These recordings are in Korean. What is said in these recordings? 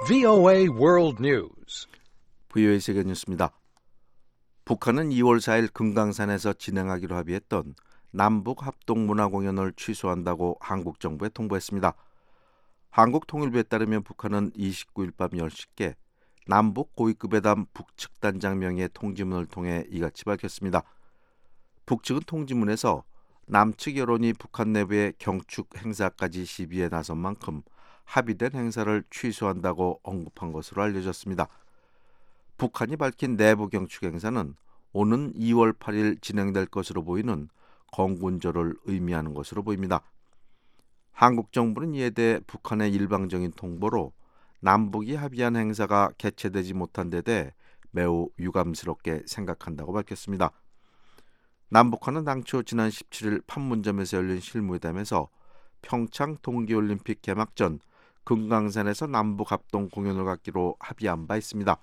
VOA World News. VOA 세계 뉴스입니다. 북한은 2월 4일 금강산에서 진행하기로 합의했던 남북 합동 문화 공연을 취소한다고 한국 정부에 통보했습니다. 한국 통일부에 따르면 북한은 29일 밤 10시께 남북 고위급 회담 북측 단장 명의의 통지문을 통해 이같이 밝혔습니다. 북측은 통지문에서 남측 여론이 북한 내부의 경축 행사까지 시비에 나선 만큼 합의된 행사를 취소한다고 언급한 것으로 알려졌습니다. 북한이 밝힌 내부 경축 행사는 오는 2월 8일 진행될 것으로 보이는 건군절을 의미하는 것으로 보입니다. 한국 정부는 이에 대해 북한의 일방적인 통보로 남북이 합의한 행사가 개최되지 못한 데 대해 매우 유감스럽게 생각한다고 밝혔습니다. 남북한은 당초 지난 17일 판문점에서 열린 실무회담에서 평창 동계올림픽 개막 전 금강산에서 남북 합동 공연을 갖기로 합의한 바 있습니다.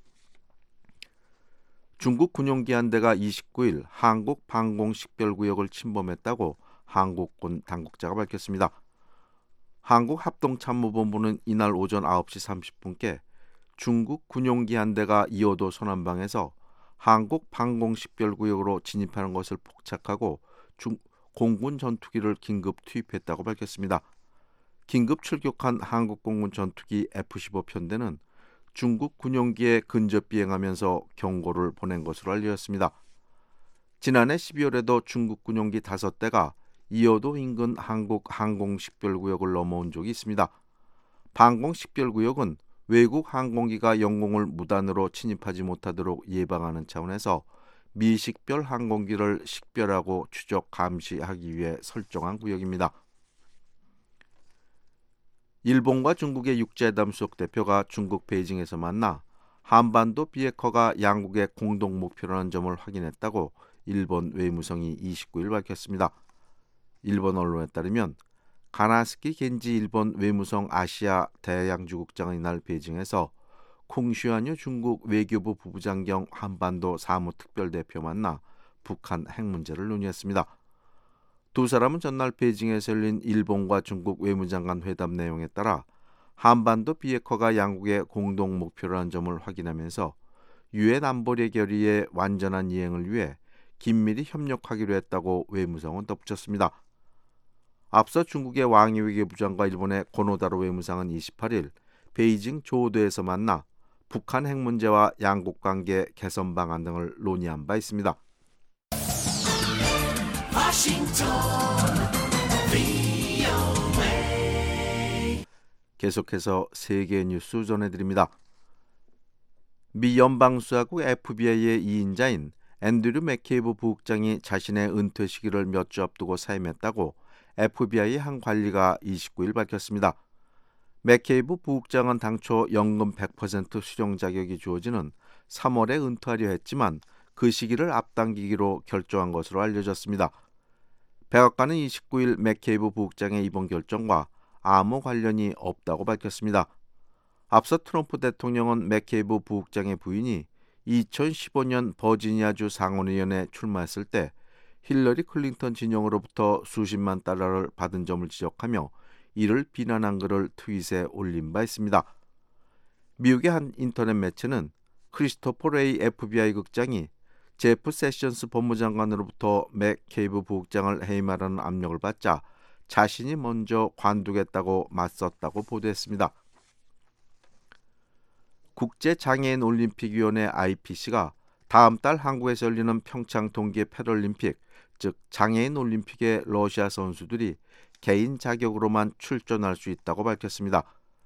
중국 군용기 한 대가 29일 한국 방공 식별구역을 침범했다고 한국군 당국자가 밝혔습니다. 한국합동참모본부는 이날 오전 9시 30분께 중국 군용기 한 대가 이호도 서남방에서 한국 방공 식별구역으로 진입하는 것을 포착하고 공군 전투기를 긴급 투입했다고 밝혔습니다. 긴급 출격한 한국 공군 전투기 F-15 편대는 중국 군용기에 근접 비행하면서 경고를 보낸 것으로 알려졌습니다. 지난해 12월에도 중국 군용기 5대가 이호도 인근 한국 항공식별구역을 넘어온 적이 있습니다. 방공식별구역은 외국 항공기가 영공을 무단으로 침입하지 못하도록 예방하는 차원에서 미식별 항공기를 식별하고 추적 감시하기 위해 설정한 구역입니다. 일본과 중국의 육자회담 수석 대표가 중국 베이징에서 만나 한반도 비핵화가 양국의 공동 목표라는 점을 확인했다고 일본 외무성이 29일 밝혔습니다. 일본 언론에 따르면 가나스키 겐지 일본 외무성 아시아 대양주국장은 이날 베이징에서 쿵슈안유 중국 외교부 부부장 겸 한반도 사무특별대표 만나 북한 핵 문제를 논의했습니다. 두 사람은 전날 베이징에서 열린 일본과 중국 외무장관 회담 내용에 따라 한반도 비핵화가 양국의 공동 목표라는 점을 확인하면서 유엔 안보리 결의의 완전한 이행을 위해 긴밀히 협력하기로 했다고 외무성은 덧붙였습니다. 앞서 중국의 왕이 외교부장과 일본의 고노다로 외무상은 28일 베이징 조도에서 만나 북한 핵 문제와 양국 관계 개선 방안 등을 논의한 바 있습니다. 계속해서 세계 뉴스 전해드립니다. 미 연방수사국 FBI의 2인자인 앤드류 맥케이브 부국장이 자신의 은퇴 시기를 몇 주 앞두고 사임했다고 FBI 한 관리가 29일 밝혔습니다. 맥케이브 부국장은 당초 연금 100% 수령 자격이 주어지는 3월에 은퇴하려 했지만 그 시기를 앞당기기로 결정한 것으로 알려졌습니다. 백악관은 29일 맥케이브 부국장의 이번 결정과 아무 관련이 없다고 밝혔습니다. 앞서 트럼프 대통령은 맥케이브 부국장의 부인이 2015년 버지니아주 상원의원에 출마했을 때 힐러리 클린턴 진영으로부터 수십만 달러를 받은 점을 지적하며 이를 비난한 글을 트윗에 올린 바 있습니다. 미국의 한 인터넷 매체는 크리스토퍼 레이 FBI 국장이 제프 세션스 법무장관으로부터 맥케이브 부국장을 해임하라는 압력을 받자 자신이 먼저 관두겠다고 맞섰다고 보도했습니다. 국제장애인올림픽위원회 IPC가 다음 달 한국에서 열리는 평창 동계 패럴림픽, 즉 장애인 올림픽에 러시아 선수들이 개인 자격으로만 출전할 수 있다고 밝혔습니다.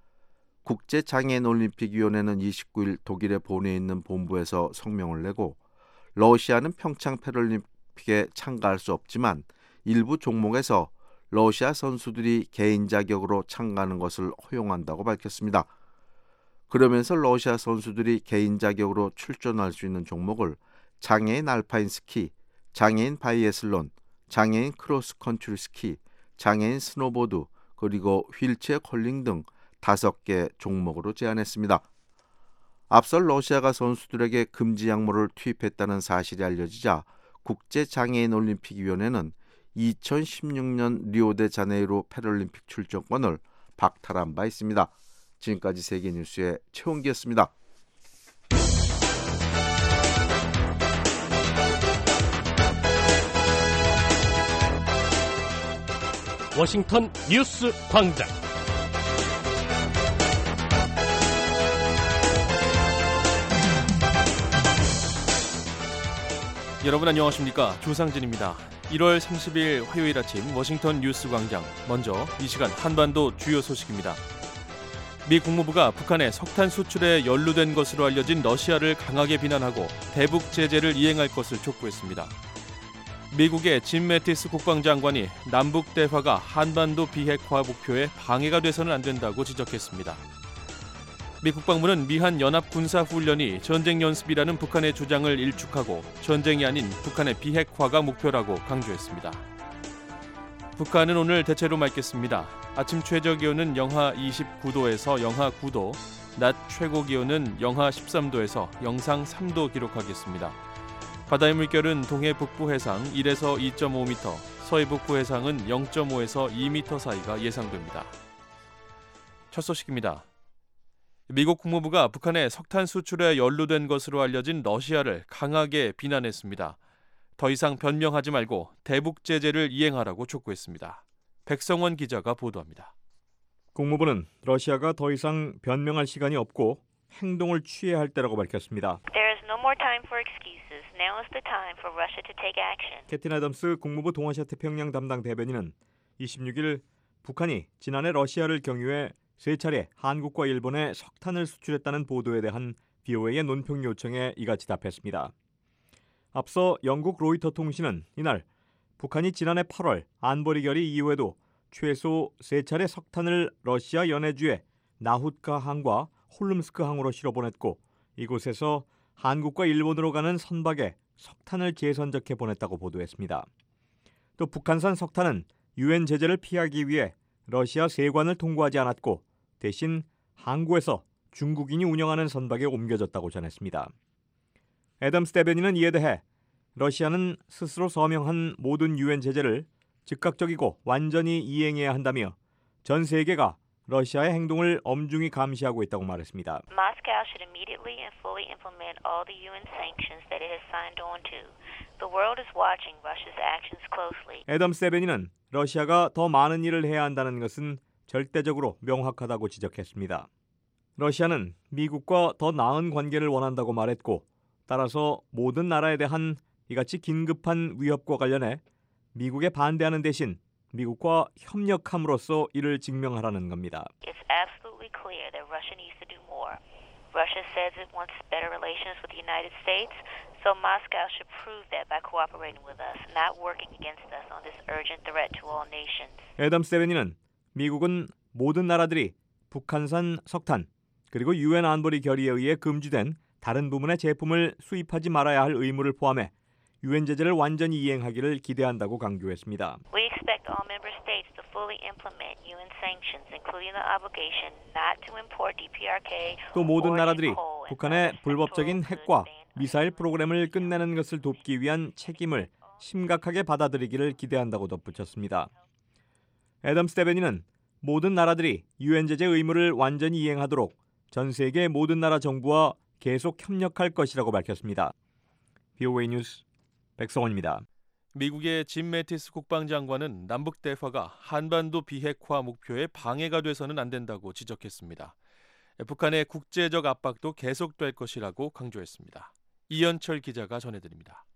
국제장애인올림픽위원회는 29일 독일에 본에 있는 본부에서 성명을 내고 러시아는 평창 패럴림픽에 참가할 수 없지만 일부 종목에서 러시아 선수들이 개인 자격으로 참가하는 것을 허용한다고 밝혔습니다. 그러면서 러시아 선수들이 개인 자격으로 출전할 수 있는 종목을 장애인 알파인 스키, 장애인 바이애슬론, 장애인 크로스컨트리 스키, 장애인 스노보드, 그리고 휠체어 컬링 등 5개 종목으로 제한했습니다. 앞서 러시아가 선수들에게 금지 약물을 투입했다는 사실이 알려지자 국제장애인올림픽위원회는 2016년 리오데자네이루 패럴림픽 출전권을 박탈한 바 있습니다. 지금까지 세계뉴스의 최홍기였습니다. 워싱턴 뉴스 광장. 여러분 안녕하십니까? 조상진입니다. 1월 30일 화요일 아침 워싱턴 뉴스 광장. 먼저 이 시간 한반도 주요 소식입니다. 미 국무부가 북한의 석탄 수출에 연루된 것으로 알려진 러시아를 강하게 비난하고 대북 제재를 이행할 것을 촉구했습니다. 미국의 짐 매티스 국방장관이 남북 대화가 한반도 비핵화 목표에 방해가 돼서는 안 된다고 지적했습니다. 미 국방부는 미한 연합군사훈련이 전쟁 연습이라는 북한의 주장을 일축하고 전쟁이 아닌 북한의 비핵화가 목표라고 강조했습니다. 북한은 오늘 대체로 맑겠습니다. 아침 최저 기온은 영하 29도에서 영하 9도, 낮 최고 기온은 영하 13도에서 영상 3도 기록하겠습니다. 바다의 물결은 동해 북부 해상 1에서 2.5m, 서해 북부 해상은 0.5에서 2m 사이가 예상됩니다. 첫 소식입니다. 미국 국무부가 북한의 석탄 수출에 연루된 것으로 알려진 러시아를 강하게 비난했습니다. 더 이상 변명하지 말고 대북 제재를 이행하라고 촉구했습니다. 백성원 기자가 보도합니다. 국무부는 러시아가 더 이상 변명할 시간이 없고 행동을 취해야 할 때라고 밝혔습니다. There is no more time for excuses. Now is the time for Russia to take action. 캐틴 애덤스 국무부 동아시아 태평양 담당 대변인은 26일 북한이 지난해 러시아를 경유해 세 차례 한국과 일본에 석탄을 수출했다는 보도에 대한 VOA의 논평 요청에 이같이 답했습니다. 앞서 영국 로이터 통신은 이날 북한이 지난해 8월 안보리 결의 이후에도 최소 세 차례 석탄을 러시아 연해주의 나훗카 항과 홀름스크 항으로 실어보냈고 이곳에서 한국과 일본으로 가는 선박에 석탄을 재선적해 보냈다고 보도했습니다. 또 북한산 석탄은 유엔 제재를 피하기 위해 러시아 세관을 통과하지 않았고 대신 항구에서 중국인이 운영하는 선박에 옮겨졌다고 전했습니다. 애덤스 대변인은 이에 대해 러시아는 스스로 서명한 모든 유엔 제재를 즉각적이고 완전히 이행해야 한다며 전 세계가 러시아의 행동을 엄중히 감시하고 있다고 말했습니다. Moscow should immediately and fully implement all the UN sanctions that it has signed on to. The world is watching Russia's actions closely. 애덤스 대변인은 러시아가 더 많은 일을 해야 한다는 것은 절대적으로 명확하다고 지적했습니다. 러시아는 미국과 더 나은 관계를 원한다고 말했고 따라서 모든 나라에 대한 이같이 긴급한 위협과 관련해 미국에 반대하는 대신 미국과 협력함으로써 이를 증명하라는 겁니다. It's absolutely clear that Russia needs to do more. Russia says it wants better relations with the United States, so Moscow should prove that by cooperating with us, not working against us on this urgent threat to all nations. 애덤스 대변인은 미국은 모든 나라들이 북한산 석탄 그리고 유엔 안보리 결의에 의해 금지된 다른 부문의 제품을 수입하지 말아야 할 의무를 포함해 유엔 제재를 완전히 이행하기를 기대한다고 강조했습니다. We expect all member states to fully implement UN sanctions, including the obligation not to import DPRK. 또 모든 나라들이 북한의 불법적인 핵과 미사일 프로그램을 끝내는 것을 돕기 위한 책임을 심각하게 받아들이기를 기대한다고 덧붙였습니다. 애덤스 대변인은 모든 나라들이 유엔 제재 의무를 완전히 이행하도록 전 세계 모든 나라 정부와 계속 협력할 것이라고 밝혔습니다. VOA 뉴스 백성원입니다. 미국의 짐 매티스 국방장관은 남북 대화가 한반도 비핵화 목표에 방해가 돼서는 안 된다고 지적했습니다. 북한의 국제적 압박도 계속될 것이라고 강조했습니다. 이현철 기자가 전해드립니다.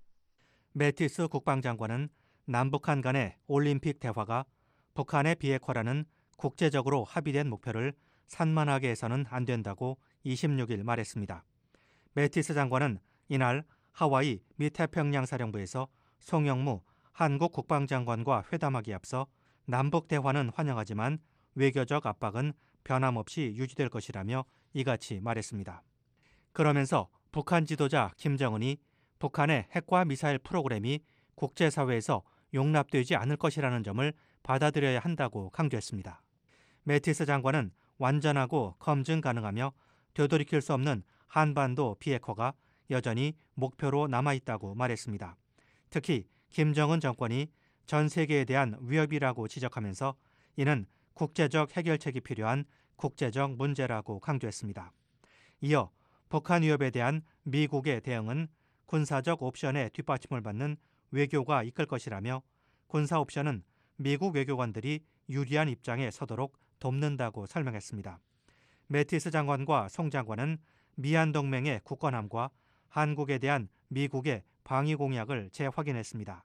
매티스 국방장관은 남북한 간의 올림픽 대화가 북한의 비핵화라는 국제적으로 합의된 목표를 산만하게 해서는 안 된다고 26일 말했습니다. 매티스 장관은 이날 하와이 미 태평양 사령부에서 송영무 한국 국방장관과 회담하기에 앞서 남북 대화는 환영하지만 외교적 압박은 변함없이 유지될 것이라며 이같이 말했습니다. 그러면서 북한 지도자 김정은이 북한의 핵과 미사일 프로그램이 국제사회에서 용납되지 않을 것이라는 점을 받아들여야 한다고 강조했습니다. 매티스 장관은 완전하고 검증 가능하며 되돌이킬 수 없는 한반도 비핵화가 여전히 목표로 남아있다고 말했습니다. 특히 김정은 정권이 전 세계에 대한 위협이라고 지적하면서 이는 국제적 해결책이 필요한 국제적 문제라고 강조했습니다. 이어 북한 위협에 대한 미국의 대응은 군사적 옵션의 뒷받침을 받는 외교가 이끌 것이라며 군사 옵션은 미국 외교관들이 유리한 입장에 서도록 돕는다고 설명했습니다. 매티스 장관과 송 장관은 미한 동맹의 굳건함과 한국에 대한 미국의 방위 공약을 재확인했습니다.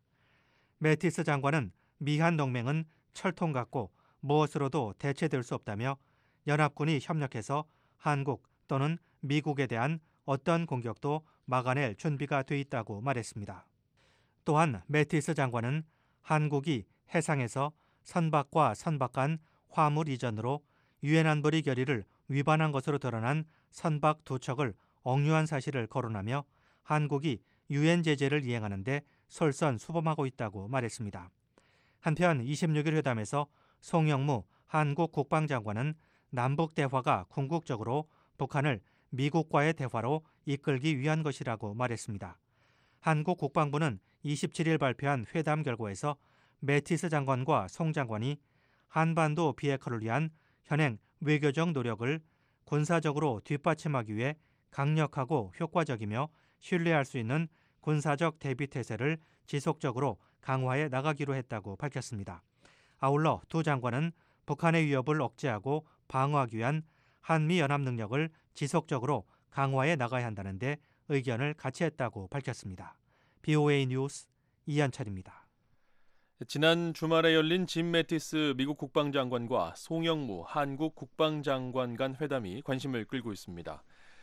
매티스 장관은 미한 동맹은 철통 같고 무엇으로도 대체될 수 없다며 연합군이 협력해서 한국 또는 미국에 대한 어떤 공격도 막아낼 준비가 돼 있다고 말했습니다. 또한 매티스 장관은 한국이 해상에서 선박과 선박 간 화물 이전으로 유엔 안보리 결의를 위반한 것으로 드러난 선박 2척을 억류한 사실을 거론하며 한국이 유엔 제재를 이행하는데 솔선수범하고 있다고 말했습니다. 한편 26일 회담에서 송영무 한국 국방장관은 남북 대화가 궁극적으로 북한을 미국과의 대화로 이끌기 위한 것이라고 말했습니다. 한국 국방부는 27일 발표한 회담 결과에서 매티스 장관과 송 장관이 한반도 비핵화를 위한 현행 외교적 노력을 군사적으로 뒷받침하기 위해 강력하고 효과적이며 신뢰할 수 있는 군사적 대비 태세를 지속적으로 강화해 나가기로 했다고 밝혔습니다. 아울러 두 장관은 북한의 위협을 억제하고 방어하기 위한 한미 연합 능력을 지속적으로 강화해 나가야 한다는데 의견을 같이 했다고 밝혔습니다. BOA 뉴스 이현철입니다. 지난 주말에 열린 짐 매티스 미국 국방장관과 송영무 한국 국방장관 간 회담이 관심을 끌고 있습니다.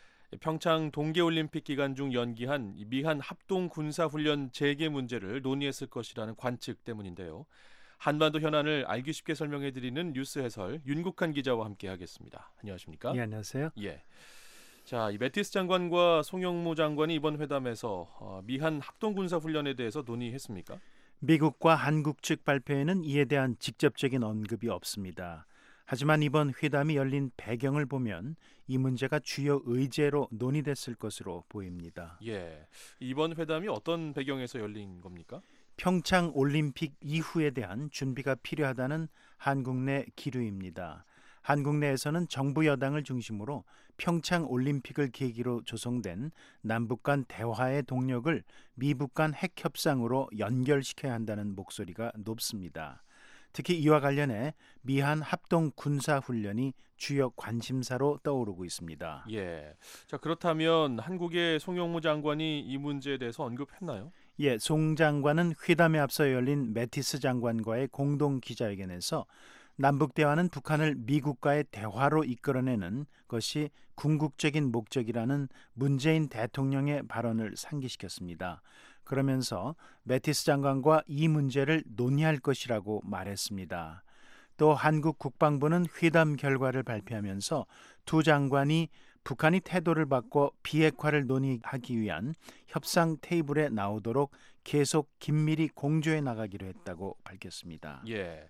평창 동계올림픽 기간 중 연기한 미한 합동군사훈련 재개 문제를 논의했을 것이라는 관측 때문인데요. 한반도 현안을 알기 쉽게 설명해드리는 뉴스 해설 윤국한 기자와 함께하겠습니다. 안녕하십니까? 예, 안녕하세요. 예. 자, 이 매티스 장관과 송영무 장관이 이번 회담에서 미한 합동군사훈련에 대해서 논의했습니까? 미국과 한국 측 발표에는 이에 대한 직접적인 언급이 없습니다. 하지만 이번 회담이 열린 배경을 보면 이 문제가 주요 의제로 논의됐을 것으로 보입니다. 예. 이번 회담이 어떤 배경에서 열린 겁니까? 평창 올림픽 이후에 대한 준비가 필요하다는 한국 내 기류입니다. 한국 내에서는 정부 여당을 중심으로 평창 올림픽을 계기로 조성된 남북 간 대화의 동력을 미북 간 핵 협상으로 연결시켜야 한다는 목소리가 높습니다. 특히 이와 관련해 미한 합동 군사 훈련이 주요 관심사로 떠오르고 있습니다. 예. 자, 그렇다면 한국의 송영무 장관이 이 문제에 대해서 언급했나요? 예, 송 장관은 회담에 앞서 열린 매티스 장관과의 공동 기자회견에서 남북 대화는 북한을 미국과의 대화로 이끌어내는 것이 궁극적인 목적이라는 문재인 대통령의 발언을 상기시켰습니다. 그러면서 매티스 장관과 이 문제를 논의할 것이라고 말했습니다. 또 한국 국방부는 회담 결과를 발표하면서 두 장관이 북한이 태도를 바꿔 비핵화를 논의하기 위한 협상 테이블에 나오도록 계속 긴밀히 공조해 나가기로 했다고 밝혔습니다. 예.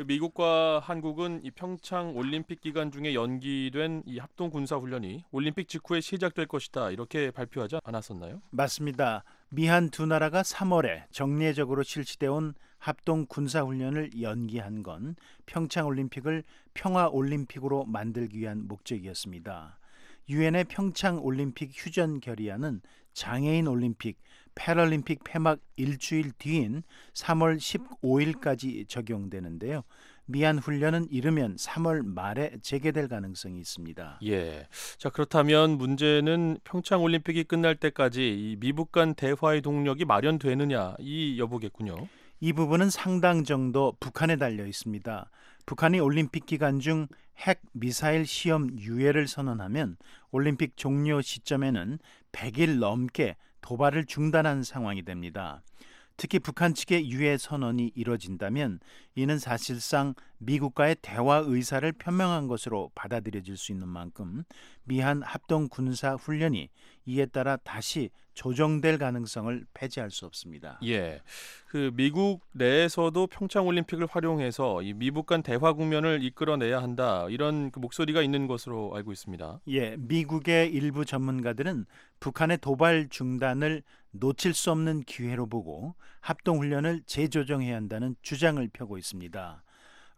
미국과 한국은 이 평창 올림픽 기간 중에 연기된 이 합동 군사 훈련이 올림픽 직후에 시작될 것이다. 이렇게 발표하지 않았었나요? 맞습니다. 미한 두 나라가 3월에 정례적으로 실시되어 온 합동 군사 훈련을 연기한 건 평창 올림픽을 평화 올림픽으로 만들기 위한 목적이었습니다. 유엔의 평창 올림픽 휴전 결의안은 장애인 올림픽, 패럴림픽 폐막 일주일 뒤인 3월 15일까지 적용되는데요. 미한 훈련은 이르면 3월 말에 재개될 가능성이 있습니다. 예. 자, 그렇다면 문제는 평창 올림픽이 끝날 때까지 이 미북 간 대화의 동력이 마련되느냐 이 여부겠군요. 이 부분은 상당 정도 북한에 달려 있습니다. 북한이 올림픽 기간 중 핵 미사일 시험 유예를 선언하면 올림픽 종료 시점에는 100일 넘게 도발을 중단한 상황이 됩니다. 특히 북한 측의 유예 선언이 이뤄진다면 이는 사실상 미국과의 대화 의사를 표명한 것으로 받아들여질 수 있는 만큼 미한 합동 군사 훈련이 이에 따라 다시 조정될 가능성을 배제할 수 없습니다. 예. 그 미국 내에서도 평창 올림픽을 활용해서 이 미북 간 대화 국면을 이끌어내야 한다. 이런 그 목소리가 있는 것으로 알고 있습니다. 예, 미국의 일부 전문가들은 북한의 도발 중단을 놓칠 수 없는 기회로 보고 합동훈련을 재조정해야 한다는 주장을 펴고 있습니다.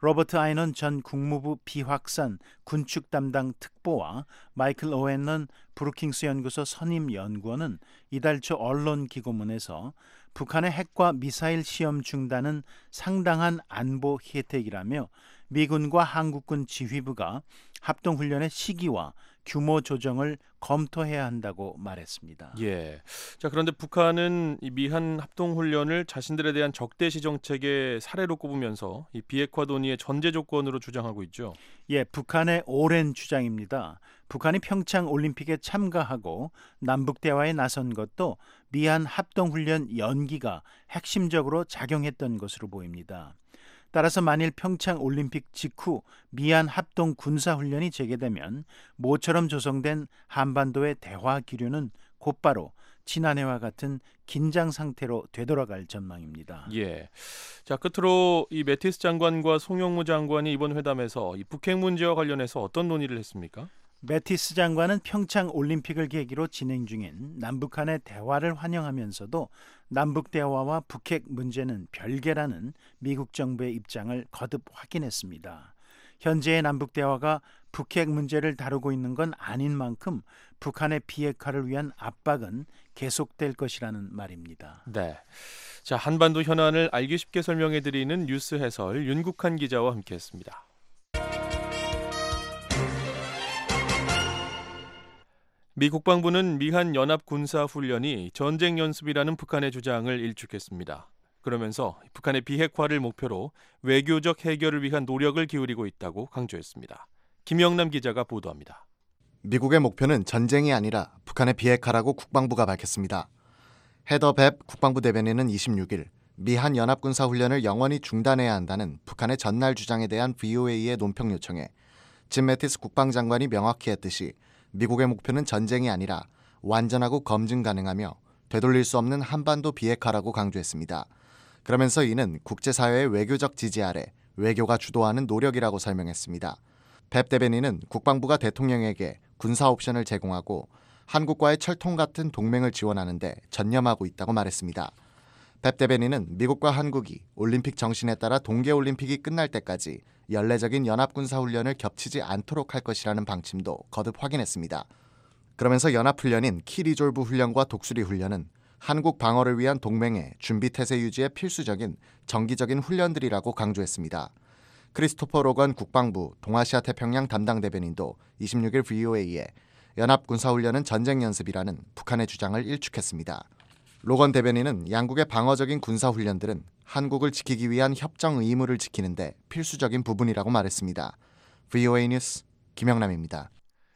로버트 아이넌 전 국무부 비확산 군축 담당 특보와 마이클 오웬런 브루킹스 연구소 선임 연구원은 이달 초 언론 기고문에서 북한의 핵과 미사일 시험 중단은 상당한 안보 혜택이라며 미군과 한국군 지휘부가 합동훈련의 시기와 규모 조정을 검토해야 한다고 말했습니다. 예. 자, 그런데 북한은 이 미한 합동훈련을 자신들에 대한 적대시 정책의 사례로 꼽으면서 이 비핵화 논의의 전제 조건으로 주장하고 있죠. 예, 북한의 오랜 주장입니다. 북한이 평창 올림픽에 참가하고 남북 대화에 나선 것도 미한 합동훈련 연기가 핵심적으로 작용했던 것으로 보입니다. 따라서 만일 평창 올림픽 직후 미한 합동 군사훈련이 재개되면 모처럼 조성된 한반도의 대화 기류는 곧바로 지난해와 같은 긴장 상태로 되돌아갈 전망입니다. 예. 자, 끝으로 이 매티스 장관과 송영무 장관이 이번 회담에서 이 북핵 문제와 관련해서 어떤 논의를 했습니까? 매티스 장관은 평창 올림픽을 계기로 진행 중인 남북한의 대화를 환영하면서도 남북 대화와 북핵 문제는 별개라는 미국 정부의 입장을 거듭 확인했습니다. 현재의 남북 대화가 북핵 문제를 다루고 있는 건 아닌 만큼 북한의 비핵화를 위한 압박은 계속될 것이라는 말입니다. 네. 자, 한반도 현안을 알기 쉽게 설명해 드리는 뉴스 해설 윤국한 기자와 함께했습니다. 미 국방부는 미한 연합 군사 훈련이 전쟁 연습이라는 북한의 주장을 일축했습니다. 그러면서 북한의 비핵화를 목표로 외교적 해결을 위한 노력을 기울이고 있다고 강조했습니다. 김영남 기자가 보도합니다. 미국의 목표는 전쟁이 아니라 북한의 비핵화라고 국방부가 밝혔습니다. 헤더 뱁 국방부 대변인은 26일 미한 연합군사훈련을 영원히 중단해야 한다는 북한의 전날 주장에 대한 VOA의 논평 요청에 짐 매티스 국방장관이 명확히 했듯이 미국의 목표는 전쟁이 아니라 완전하고 검증 가능하며 되돌릴 수 없는 한반도 비핵화라고 강조했습니다. 그러면서 이는 국제사회의 외교적 지지 아래 외교가 주도하는 노력이라고 설명했습니다. 뱁 대변인은 국방부가 대통령에게 군사 옵션을 제공하고 한국과의 철통 같은 동맹을 지원하는데 전념하고 있다고 말했습니다. 뱁 대변인은 미국과 한국이 올림픽 정신에 따라 동계올림픽이 끝날 때까지 연례적인 연합군사훈련을 겹치지 않도록 할 것이라는 방침도 거듭 확인했습니다. 그러면서 연합훈련인 키리졸브 훈련과 독수리 훈련은 한국 방어를 위한 동맹의 준비태세 유지에 필수적인 정기적인 훈련들이라고 강조했습니다. 크리스토퍼 로건 국방부 동아시아 태평양 담당 대변인도 26일 VOA에 연합군사훈련은 전쟁 연습이라는 북한의 주장을 일축했습니다. 로건 대변인은 양국의 방어적인 군사훈련들은 한국을 지키기 위한 협정 의무를 지키는데 필수적인 부분이라고 말했습니다. VOA 뉴스 김영남입니다.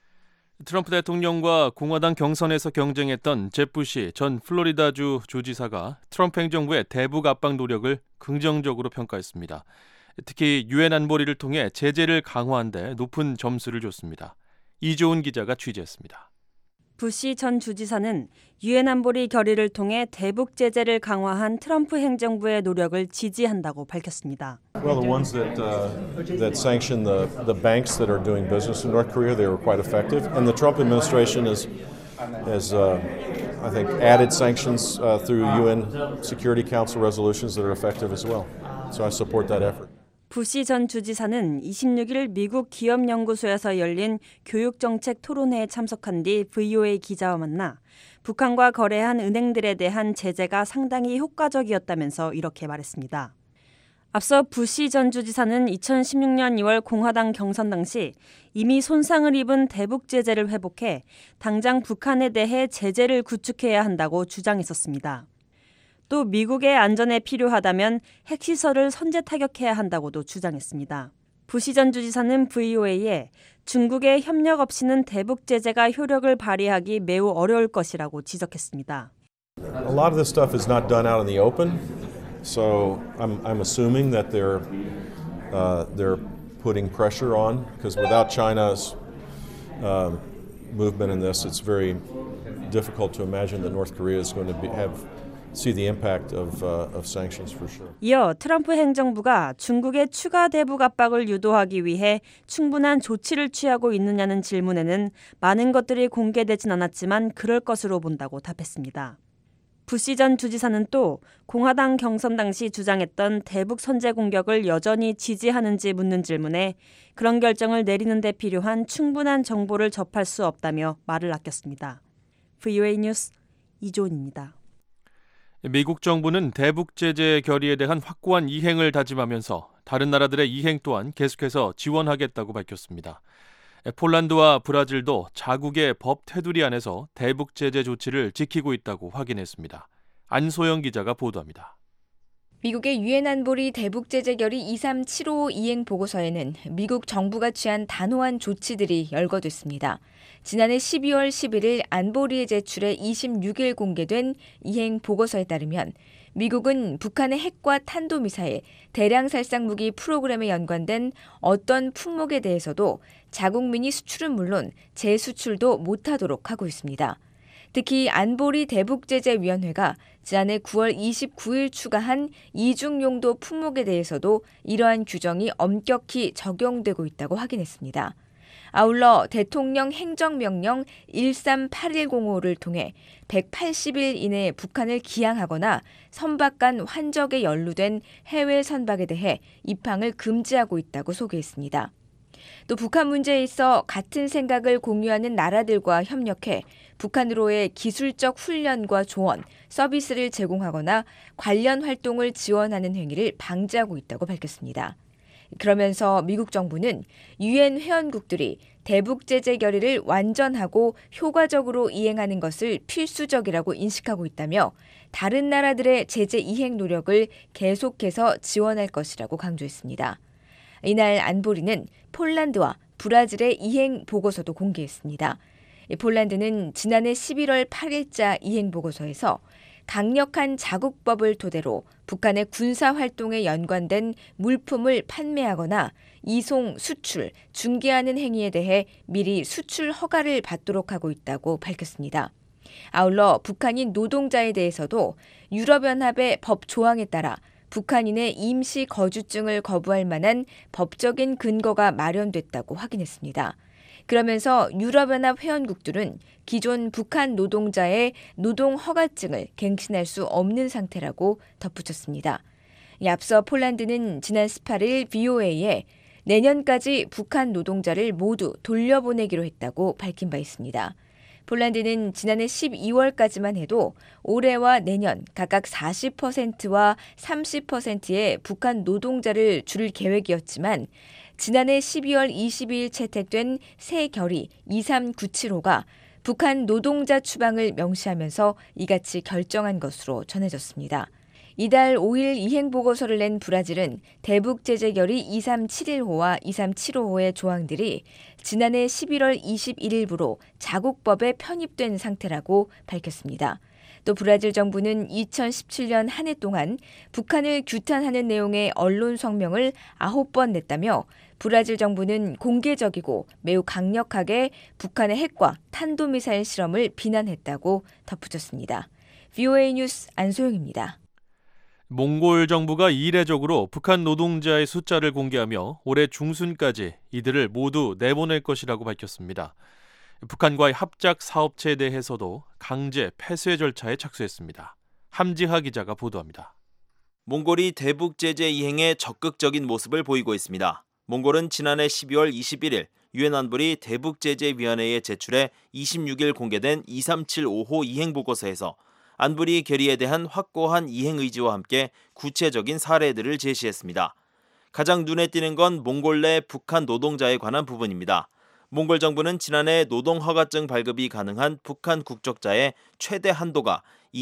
트럼프 대통령과 공화당 경선에서 경쟁했던 잽 부시 전 플로리다주 주지사가 트럼프 행정부의 대북 압박 노력을 긍정적으로 평가했습니다. 특히 유엔 안보리를 통해 제재를 강화한 데 높은 점수를 줬습니다. 이조은 기자가 취재했습니다. 부시 전 주지사는 유엔 안보리 결의를 통해 대북 제재를 강화한 트럼프 행정부의 노력을 지지한다고 밝혔습니다. Well, the ones that sanction the banks that are doing business in North Korea, they were quite effective, and the Trump administration has I think added sanctions through UN Security Council resolutions that are effective as well. So I support that effort. 부시 전 주지사는 26일 미국 기업연구소에서 열린 교육정책 토론회에 참석한 뒤 VOA 기자와 만나 북한과 거래한 은행들에 대한 제재가 상당히 효과적이었다면서 이렇게 말했습니다. 앞서 부시 전 주지사는 2016년 2월 공화당 경선 당시 이미 손상을 입은 대북 제재를 회복해 당장 북한에 대해 제재를 구축해야 한다고 주장했었습니다. 또 미국의 안전에 필요하다면 핵시설을 선제 타격해야 한다고도 주장했습니다. 부시 전 주지사는 VOA에 중국의 협력 없이는 대북 제재가 효력을 발휘하기 매우 어려울 것이라고 지적했습니다. A lot of this stuff is not done out in the open, so I'm assuming that they're putting pressure on because without China's movement in this, it's very difficult to imagine that North Korea is going to see the impact of sanctions for sure. 이어 트럼프 행정부가 중국의 추가 대북 압박을 유도하기 위해 충분한 조치를 취하고 있느냐는 질문에는 많은 것들이 공개되진 않았지만 그럴 것으로 본다고 답했습니다. 부시 전 주지사는 또 공화당 경선 당시 주장했던 대북 선제 공격을 여전히 지지하는지 묻는 질문에 그런 결정을 내리는 데 필요한 충분한 정보를 접할 수 없다며 말을 아꼈습니다. VOA 뉴스 이조은입니다. 미국 정부는 대북 제재 결의에 대한 확고한 이행을 다짐하면서 다른 나라들의 이행 또한 계속해서 지원하겠다고 밝혔습니다. 폴란드와 브라질도 자국의 법 테두리 안에서 대북 제재 조치를 지키고 있다고 확인했습니다. 안소영 기자가 보도합니다. 미국의 유엔 안보리 대북 제재 결의 23755 이행 보고서에는 미국 정부가 취한 단호한 조치들이 열거됐습니다. 지난해 12월 11일 안보리에 제출해 26일 공개된 이행 보고서에 따르면 미국은 북한의 핵과 탄도미사일, 대량 살상 무기 프로그램에 연관된 어떤 품목에 대해서도 자국민이 수출은 물론 재수출도 못하도록 하고 있습니다. 특히 안보리 대북제재위원회가 지난해 9월 29일 추가한 이중용도 품목에 대해서도 이러한 규정이 엄격히 적용되고 있다고 확인했습니다. 아울러 대통령 행정명령 138105를 통해 180일 이내에 북한을 기항하거나 선박간 환적에 연루된 해외 선박에 대해 입항을 금지하고 있다고 소개했습니다. 또 북한 문제에 있어 같은 생각을 공유하는 나라들과 협력해 북한으로의 기술적 훈련과 조언, 서비스를 제공하거나 관련 활동을 지원하는 행위를 방지하고 있다고 밝혔습니다. 그러면서 미국 정부는 유엔 회원국들이 대북 제재 결의를 완전하고 효과적으로 이행하는 것을 필수적이라고 인식하고 있다며 다른 나라들의 제재 이행 노력을 계속해서 지원할 것이라고 강조했습니다. 이날 안보리는 폴란드와 브라질의 이행 보고서도 공개했습니다. 폴란드는 지난해 11월 8일자 이행 보고서에서 강력한 자국법을 토대로 북한의 군사활동에 연관된 물품을 판매하거나 이송, 수출, 중개하는 행위에 대해 미리 수출 허가를 받도록 하고 있다고 밝혔습니다. 아울러 북한인 노동자에 대해서도 유럽연합의 법 조항에 따라 북한인의 임시 거주증을 거부할 만한 법적인 근거가 마련됐다고 확인했습니다. 그러면서 유럽연합 회원국들은 기존 북한 노동자의 노동 허가증을 갱신할 수 없는 상태라고 덧붙였습니다. 앞서 폴란드는 지난 18일 VOA에 내년까지 북한 노동자를 모두 돌려보내기로 했다고 밝힌 바 있습니다. 폴란드는 지난해 12월까지만 해도 올해와 내년 각각 40%와 30%의 북한 노동자를 줄일 계획이었지만 지난해 12월 22일 채택된 새 결의 23975가 북한 노동자 추방을 명시하면서 이같이 결정한 것으로 전해졌습니다. 이달 5일 이행 보고서를 낸 브라질은 대북 제재 결의 23715와 23755의 조항들이 지난해 11월 21일부로 자국법에 편입된 상태라고 밝혔습니다. 또 브라질 정부는 2017년 한 해 동안 북한을 규탄하는 내용의 언론 성명을 9번 냈다며 브라질 정부는 공개적이고 매우 강력하게 북한의 핵과 탄도미사일 실험을 비난했다고 덧붙였습니다. VOA 뉴스 안소영입니다. 몽골 정부가 이례적으로 북한 노동자의 숫자를 공개하며 올해 중순까지 이들을 모두 내보낼 것이라고 밝혔습니다. 북한과의 합작 사업체에 대해서도 강제 폐쇄 절차에 착수했습니다. 함지하 기자가 보도합니다. 몽골이 대북 제재 이행에 적극적인 모습을 보이고 있습니다. 몽골은 지난해 12월 21일 유엔 안보리 대북 제재 위원회에 제출해 26일 공개된 2375호 이행 보고서에서 안보리 결의에 대한 확고한 이행 의지와 함께 구체적인 사례들을 제시했습니다. 가장 눈에 띄는 건 몽골 내 북한 노동자에 관한 부분입니다. 몽골 정부는 지난해 노동허가증 발급이 가능한 북한 국적자의 최대 한도가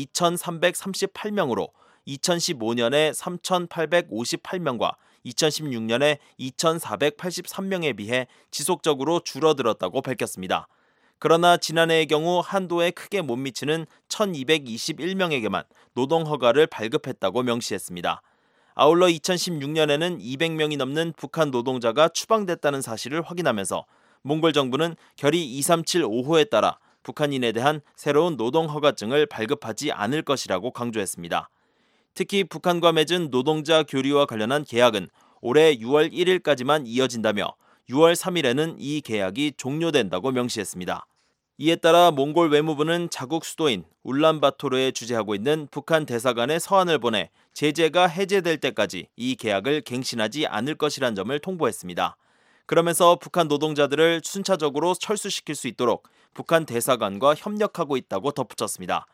2,338명으로 2015년에 3,858명과 2016년에 2,483명에 비해 지속적으로 줄어들었다고 밝혔습니다. 그러나 지난해의 경우 한도에 크게 못 미치는 1,221명에게만 노동허가를 발급했다고 명시했습니다. 아울러 2016년에는 200명이 넘는 북한 노동자가 추방됐다는 사실을 확인하면서 몽골 정부는 결의 2375호에 따라 북한인에 대한 새로운 노동허가증을 발급하지 않을 것이라고 강조했습니다. 특히 북한과 맺은 노동자 교류와 관련한 계약은 올해 6월 1일까지만 이어진다며 6월 3일에는 이 계약이 종료된다고 명시했습니다. 이에 따라 몽골 외무부는 자국 수도인 울란바토르에 주재하고 있는 북한 대사관에 서한을 보내 제재가 해제될 때까지 이 계약을 갱신하지 않을 것이란 점을 통보했습니다. 그러면서 북한 노동자들을 순차적으로 철수시킬 수 있도록 북한 대사관과 협력하고 있다고 덧붙였습니다.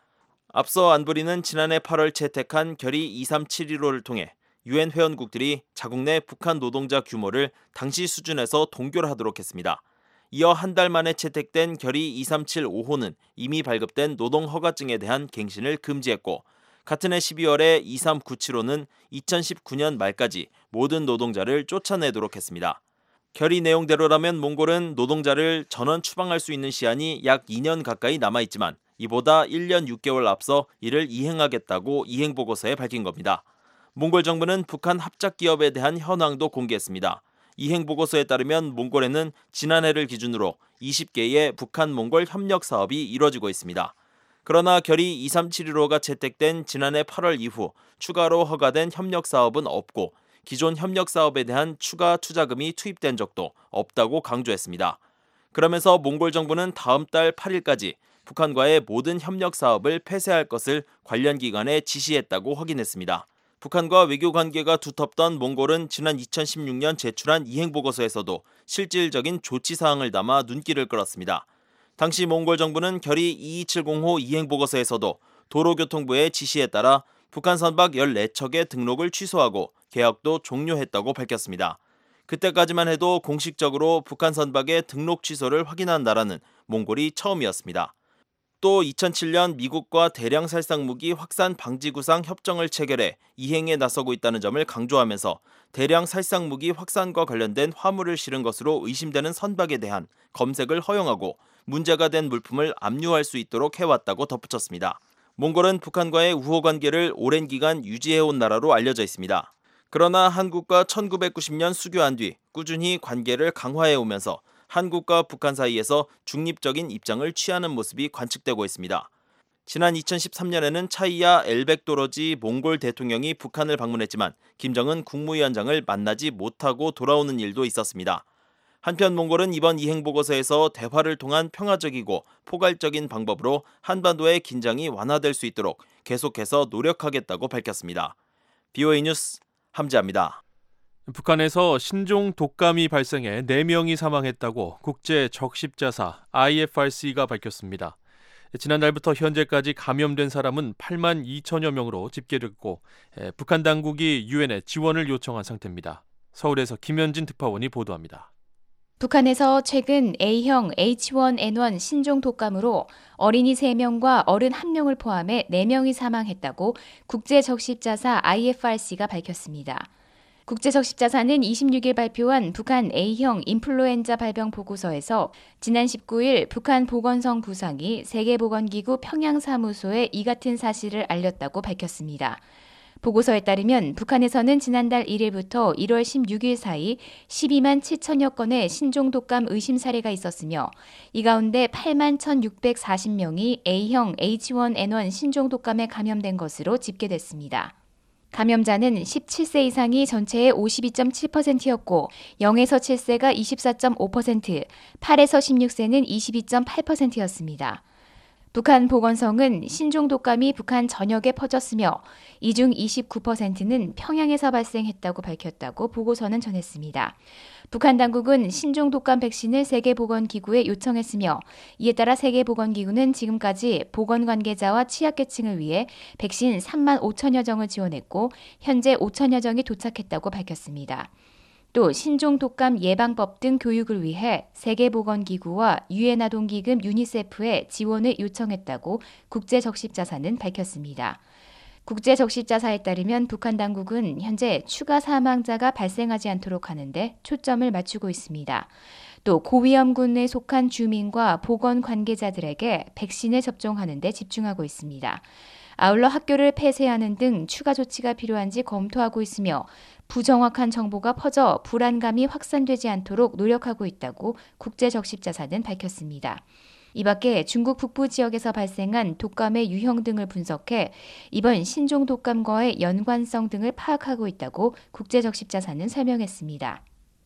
앞서 안보리는 지난해 8월 채택한 결의 2371호를 통해 유엔 회원국들이 자국 내 북한 노동자 규모를 당시 수준에서 동결하도록 했습니다. 이어 한 달 만에 채택된 결의 2375호는 이미 발급된 노동허가증에 대한 갱신을 금지했고, 같은 해 12월에 2397호는 2019년 말까지 모든 노동자를 쫓아내도록 했습니다. 결의 내용대로라면 몽골은 노동자를 전원 추방할 수 있는 시한이 약 2년 가까이 남아있지만 이보다 1년 6개월 앞서 이를 이행하겠다고 이행보고서에 밝힌 겁니다. 몽골 정부는 북한 합작기업에 대한 현황도 공개했습니다. 이행보고서에 따르면 몽골에는 지난해를 기준으로 20개의 북한-몽골 협력 사업이 이뤄지고 있습니다. 그러나 결의 2371호가 채택된 지난해 8월 이후 추가로 허가된 협력 사업은 없고 기존 협력 사업에 대한 추가 투자금이 투입된 적도 없다고 강조했습니다. 그러면서 몽골 정부는 다음 달 8일까지 북한과의 모든 협력 사업을 폐쇄할 것을 관련 기관에 지시했다고 확인했습니다. 북한과 외교 관계가 두텁던 몽골은 지난 2016년 제출한 이행보고서에서도 실질적인 조치 사항을 담아 눈길을 끌었습니다. 당시 몽골 정부는 결의 2270호 이행보고서에서도 도로교통부의 지시에 따라 북한 선박 14척의 등록을 취소하고 계약도 종료했다고 밝혔습니다. 그때까지만 해도 공식적으로 북한 선박의 등록 취소를 확인한 나라는 몽골이 처음이었습니다. 또 2007년 미국과 대량 살상 무기 확산 방지 구상 협정을 체결해 이행에 나서고 있다는 점을 강조하면서 대량 살상 무기 확산과 관련된 화물을 실은 것으로 의심되는 선박에 대한 검색을 허용하고 문제가 된 물품을 압류할 수 있도록 해왔다고 덧붙였습니다. 몽골은 북한과의 우호 관계를 오랜 기간 유지해온 나라로 알려져 있습니다. 그러나 한국과 1990년 수교한 뒤 꾸준히 관계를 강화해오면서 한국과 북한 사이에서 중립적인 입장을 취하는 모습이 관측되고 있습니다. 지난 2013년에는 차이야 엘백도러지 몽골 대통령이 북한을 방문했지만 김정은 국무위원장을 만나지 못하고 돌아오는 일도 있었습니다. 한편 몽골은 이번 이행보고서에서 대화를 통한 평화적이고 포괄적인 방법으로 한반도의 긴장이 완화될 수 있도록 계속해서 노력하겠다고 밝혔습니다. BOA 뉴스 함지아입니다. 북한에서 신종 독감이 발생해 4명이 사망했다고 국제 적십자사 IFRC가 밝혔습니다. 지난달부터 현재까지 감염된 사람은 8만 2천여 명으로 집계됐고 북한 당국이 유엔에 지원을 요청한 상태입니다. 서울에서 김현진 특파원이 보도합니다. 북한에서 최근 A형 H1N1 신종 독감으로 어린이 3명과 어른 1명을 포함해 4명이 사망했다고 국제적십자사 IFRC가 밝혔습니다. 국제적십자사는 26일 발표한 북한 A형 인플루엔자 발병 보고서에서 지난 19일 북한 보건성 부상이 세계보건기구 평양사무소에 이 같은 사실을 알렸다고 밝혔습니다. 보고서에 따르면 북한에서는 지난달 1일부터 1월 16일 사이 12만 7천여 건의 신종 독감 의심 사례가 있었으며 이 가운데 8만 1,640명이 A형 H1N1 신종 독감에 감염된 것으로 집계됐습니다. 감염자는 17세 이상이 전체의 52.7%였고 0에서 7세가 24.5%, 8에서 16세는 22.8%였습니다. 북한 보건성은 신종 독감이 북한 전역에 퍼졌으며 이 중 29%는 평양에서 발생했다고 밝혔다고 보고서는 전했습니다. 북한 당국은 신종 독감 백신을 세계보건기구에 요청했으며 이에 따라 세계보건기구는 지금까지 보건 관계자와 취약계층을 위해 백신 3만 5천여 정을 지원했고 현재 5천여 정이 도착했다고 밝혔습니다. 또 신종 독감 예방법 등 교육을 위해 세계보건기구와 유엔 아동기금 유니세프에 지원을 요청했다고 국제적십자사는 밝혔습니다. 국제적십자사에 따르면 북한 당국은 현재 추가 사망자가 발생하지 않도록 하는데 초점을 맞추고 있습니다. 또 고위험군에 속한 주민과 보건 관계자들에게 백신을 접종하는 데 집중하고 있습니다. 아울러 학교를 폐쇄하는 등 추가 조치가 필요한지 검토하고 있으며 부정확한 정보가 퍼져 불안감이 확산되지 않도록 노력하고 있다고 국제적십자사는 밝혔습니다. 이 밖에 중국 북부 지역에서 발생한 독감의 유형 등을 분석해 이번 신종 독감과의 연관성 등을 파악하고 있다고 국제적십자사는 설명했습니다.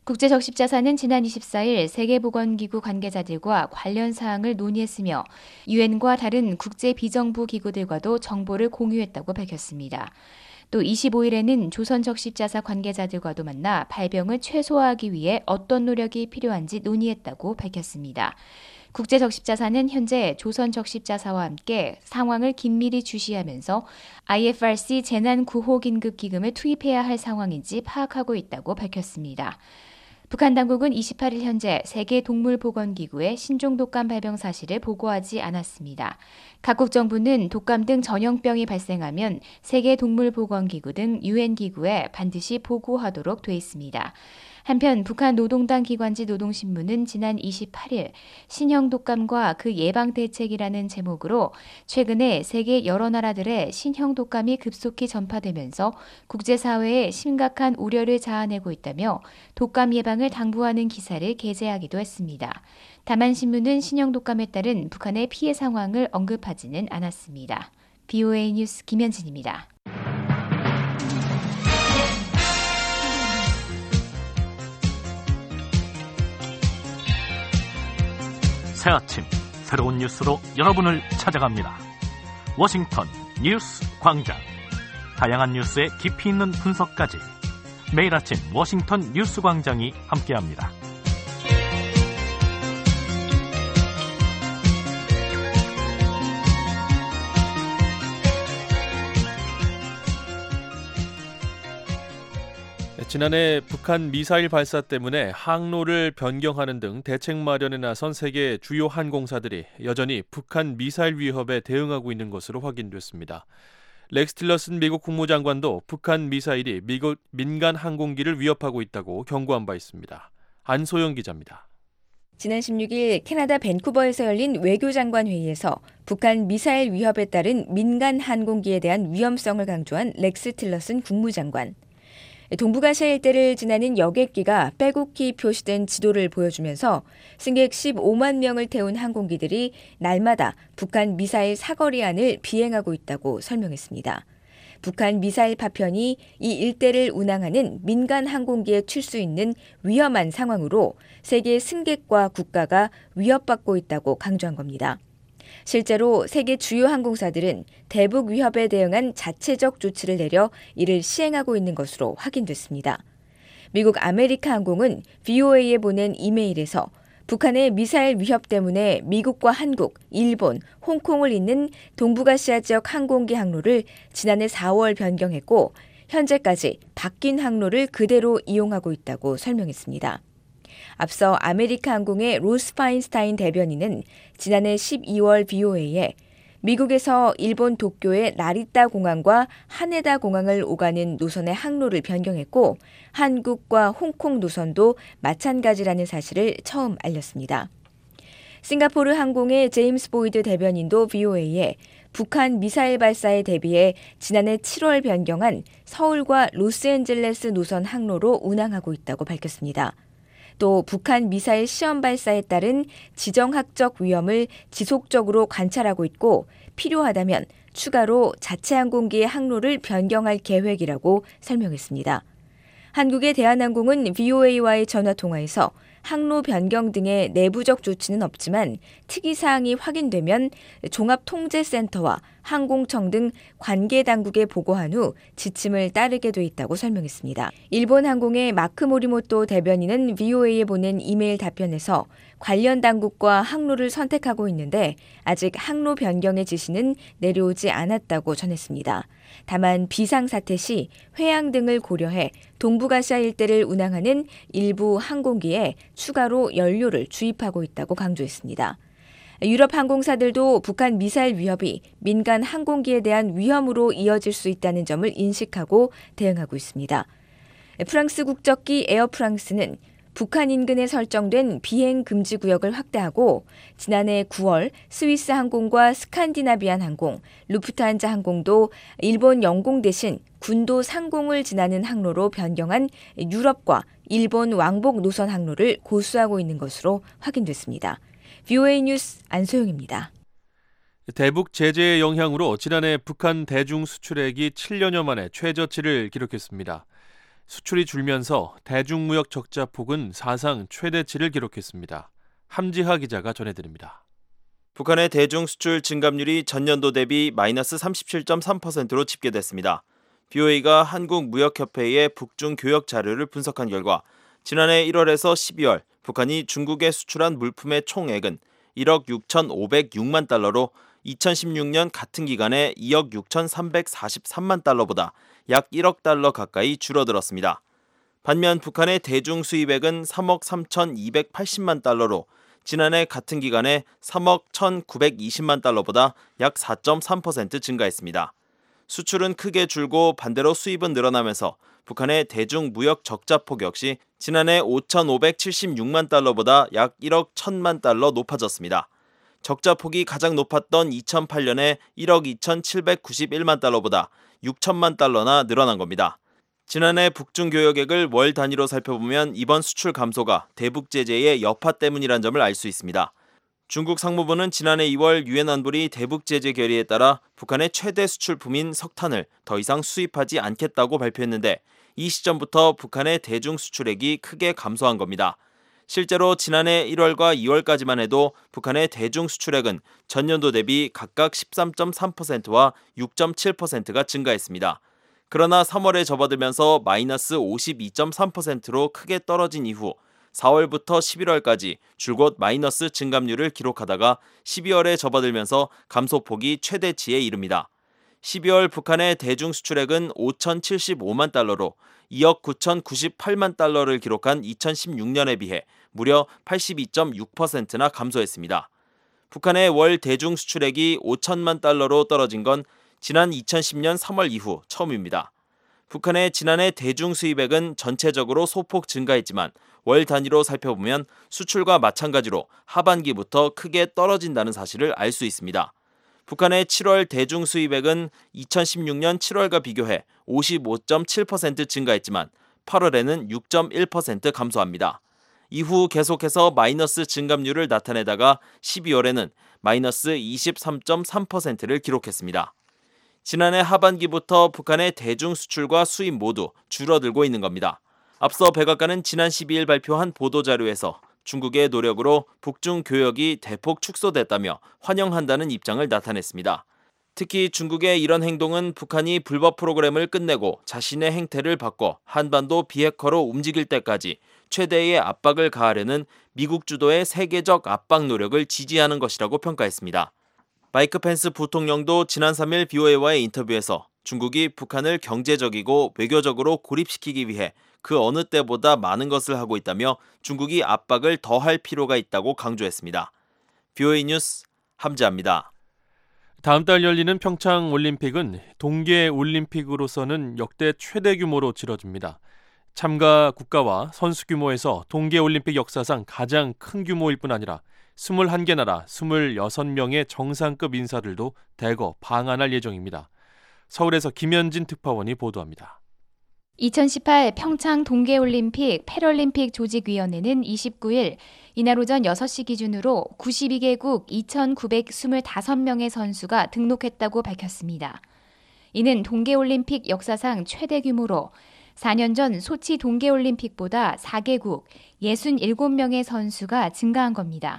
국제적십자사는 지난 24일 세계보건기구 관계자들과 관련 사항을 논의했으며 유엔과 다른 국제 비정부 기구들과도 정보를 공유했다고 밝혔습니다. 또 25일에는 조선적십자사 관계자들과도 만나 발병을 최소화하기 위해 어떤 노력이 필요한지 논의했다고 밝혔습니다. 국제적십자사는 현재 조선적십자사와 함께 상황을 긴밀히 주시하면서 IFRC 재난구호긴급기금을 투입해야 할 상황인지 파악하고 있다고 밝혔습니다. 북한 당국은 28일 현재 세계동물보건기구에 신종 독감 발병 사실을 보고하지 않았습니다. 각국 정부는 독감 등 전염병이 발생하면 세계동물보건기구 등 유엔기구에 반드시 보고하도록 돼 있습니다. 한편 북한 노동당 기관지 노동신문은 지난 28일 신형 독감과 그 예방 대책이라는 제목으로 최근에 세계 여러 나라들의 신형 독감이 급속히 전파되면서 국제사회에 심각한 우려를 자아내고 있다며 독감 예방을 당부하는 기사를 게재하기도 했습니다. 다만 신문은 신형 독감에 따른 북한의 피해 상황을 언급하지는 않았습니다. BOA 뉴스 김현진입니다. 새 아침 새로운 뉴스로 여러분을 찾아갑니다. 워싱턴 뉴스 광장. 다양한 뉴스의 깊이 있는 분석까지 매일 아침 워싱턴 뉴스 광장이 함께합니다. 지난해 북한 미사일 발사 때문에 항로를 변경하는 등 대책 마련에 나선 세계 주요 항공사들이 여전히 북한 미사일 위협에 대응하고 있는 것으로 확인됐습니다. 렉스 틸러슨 미국 국무장관도 북한 미사일이 미국 민간 항공기를 위협하고 있다고 경고한 바 있습니다. 안소영 기자입니다. 지난 16일 캐나다 밴쿠버에서 열린 외교장관 회의에서 북한 미사일 위협에 따른 민간 항공기에 대한 위험성을 강조한 렉스 틸러슨 국무장관. 동북아시아 일대를 지나는 여객기가 빼곡히 표시된 지도를 보여주면서 승객 15만 명을 태운 항공기들이 날마다 북한 미사일 사거리 안을 비행하고 있다고 설명했습니다. 북한 미사일 파편이 이 일대를 운항하는 민간 항공기에 튈 수 있는 위험한 상황으로 세계 승객과 국가가 위협받고 있다고 강조한 겁니다. 실제로 세계 주요 항공사들은 대북 위협에 대응한 자체적 조치를 내려 이를 시행하고 있는 것으로 확인됐습니다. 미국 아메리카 항공은 VOA에 보낸 이메일에서 북한의 미사일 위협 때문에 미국과 한국, 일본, 홍콩을 잇는 동북아시아 지역 항공기 항로를 지난해 4월 변경했고 현재까지 바뀐 항로를 그대로 이용하고 있다고 설명했습니다. 앞서 아메리카 항공의 로스 파인스타인 대변인은 지난해 12월 VOA에 미국에서 일본 도쿄의 나리타 공항과 하네다 공항을 오가는 노선의 항로를 변경했고 한국과 홍콩 노선도 마찬가지라는 사실을 처음 알렸습니다. 싱가포르 항공의 제임스 보이드 대변인도 VOA에 북한 미사일 발사에 대비해 지난해 7월 변경한 서울과 로스앤젤레스 노선 항로로 운항하고 있다고 밝혔습니다. 또 북한 미사일 시험 발사에 따른 지정학적 위험을 지속적으로 관찰하고 있고 필요하다면 추가로 자체 항공기의 항로를 변경할 계획이라고 설명했습니다. 한국의 대한항공은 VOA와의 전화통화에서 항로 변경 등의 내부적 조치는 없지만 특이사항이 확인되면 종합통제센터와 항공청 등 관계 당국에 보고한 후 지침을 따르게 돼 있다고 설명했습니다. 일본 항공의 마크 모리모토 대변인은 VOA에 보낸 이메일 답변에서 관련 당국과 항로를 선택하고 있는데 아직 항로 변경의 지시는 내려오지 않았다고 전했습니다. 다만 비상사태 시 회항 등을 고려해 동북아시아 일대를 운항하는 일부 항공기에 추가로 연료를 주입하고 있다고 강조했습니다. 유럽 항공사들도 북한 미사일 위협이 민간 항공기에 대한 위험으로 이어질 수 있다는 점을 인식하고 대응하고 있습니다. 프랑스 국적기 에어프랑스는 북한 인근에 설정된 비행 금지 구역을 확대하고 지난해 9월 스위스 항공과 스칸디나비안 항공, 루프트한자 항공도 일본 영공 대신 군도 상공을 지나는 항로로 변경한 유럽과 일본 왕복 노선 항로를 고수하고 있는 것으로 확인됐습니다. VOA 뉴스 안소영입니다. 대북 제재의 영향으로 지난해 북한 대중 수출액이 7년여 만에 최저치를 기록했습니다. 수출이 줄면서 대중무역 적자 폭은 사상 최대치를 기록했습니다. 함지하 기자가 전해드립니다. 북한의 대중 수출 증감률이 전년도 대비 마이너스 37.3%로 집계됐습니다. BOA가 한국무역협회의 북중 교역 자료를 분석한 결과 지난해 1월에서 12월 북한이 중국에 수출한 물품의 총액은 1억 6,506만 달러로 2016년 같은 기간에 2억 6,343만 달러보다 약 1억 달러 가까이 줄어들었습니다. 반면 북한의 대중 수입액은 3억 3,280만 달러로 지난해 같은 기간에 3억 1,920만 달러보다 약 4.3% 증가했습니다. 수출은 크게 줄고 반대로 수입은 늘어나면서 북한의 대중 무역 적자폭 역시 지난해 5,576만 달러보다 약 1억 1,000만 달러 높아졌습니다. 적자폭이 가장 높았던 2008년에 1억 2,791만 달러보다 6천만 달러나 늘어난 겁니다. 지난해 북중 교역액을 월 단위로 살펴보면 이번 수출 감소가 대북 제재의 여파 때문이란 점을 알 수 있습니다. 중국 상무부는 지난해 2월 유엔 안보리 대북 제재 결의에 따라 북한의 최대 수출품인 석탄을 더 이상 수입하지 않겠다고 발표했는데 이 시점부터 북한의 대중 수출액이 크게 감소한 겁니다. 실제로 지난해 1월과 2월까지만 해도 북한의 대중 수출액은 전년도 대비 각각 13.3%와 6.7%가 증가했습니다. 그러나 3월에 접어들면서 마이너스 52.3%로 크게 떨어진 이후 4월부터 11월까지 줄곧 마이너스 증감률을 기록하다가 12월에 접어들면서 감소폭이 최대치에 이릅니다. 12월 북한의 대중 수출액은 5,075만 달러로 2억 9,098만 달러를 기록한 2016년에 비해 무려 82.6%나 감소했습니다. 북한의 월 대중 수출액이 5천만 달러로 떨어진 건 지난 2010년 3월 이후 처음입니다. 북한의 지난해 대중 수입액은 전체적으로 소폭 증가했지만 월 단위로 살펴보면 수출과 마찬가지로 하반기부터 크게 떨어진다는 사실을 알 수 있습니다. 북한의 7월 대중 수입액은 2016년 7월과 비교해 55.7% 증가했지만 8월에는 6.1% 감소합니다. 이후 계속해서 마이너스 증감률을 나타내다가 12월에는 마이너스 23.3%를 기록했습니다. 지난해 하반기부터 북한의 대중 수출과 수입 모두 줄어들고 있는 겁니다. 앞서 백악관은 지난 12일 발표한 보도자료에서 중국의 노력으로 북중 교역이 대폭 축소됐다며 환영한다는 입장을 나타냈습니다. 특히 중국의 이런 행동은 북한이 불법 프로그램을 끝내고 자신의 행태를 바꿔 한반도 비핵화로 움직일 때까지 최대의 압박을 가하려는 미국 주도의 세계적 압박 노력을 지지하는 것이라고 평가했습니다. 마이크 펜스 부통령도 지난 3일 BOA와의 인터뷰에서 중국이 북한을 경제적이고 외교적으로 고립시키기 위해 그 어느 때보다 많은 것을 하고 있다며 중국이 압박을 더할 필요가 있다고 강조했습니다. BOA 뉴스 함지아입니다. 다음 달 열리는 평창 올림픽은 동계 올림픽으로서는 역대 최대 규모로 치러집니다. 참가 국가와 선수 규모에서 동계 올림픽 역사상 가장 큰 규모일 뿐 아니라 21개 나라 26명의 정상급 인사들도 대거 방한할 예정입니다. 서울에서 김현진 특파원이 보도합니다. 2018 평창 동계올림픽 패럴림픽 조직위원회는 29일 이날 오전 6시 기준으로 92개국 2,925명의 선수가 등록했다고 밝혔습니다. 이는 동계올림픽 역사상 최대 규모로 4년 전 소치 동계올림픽보다 4개국 67명의 선수가 증가한 겁니다.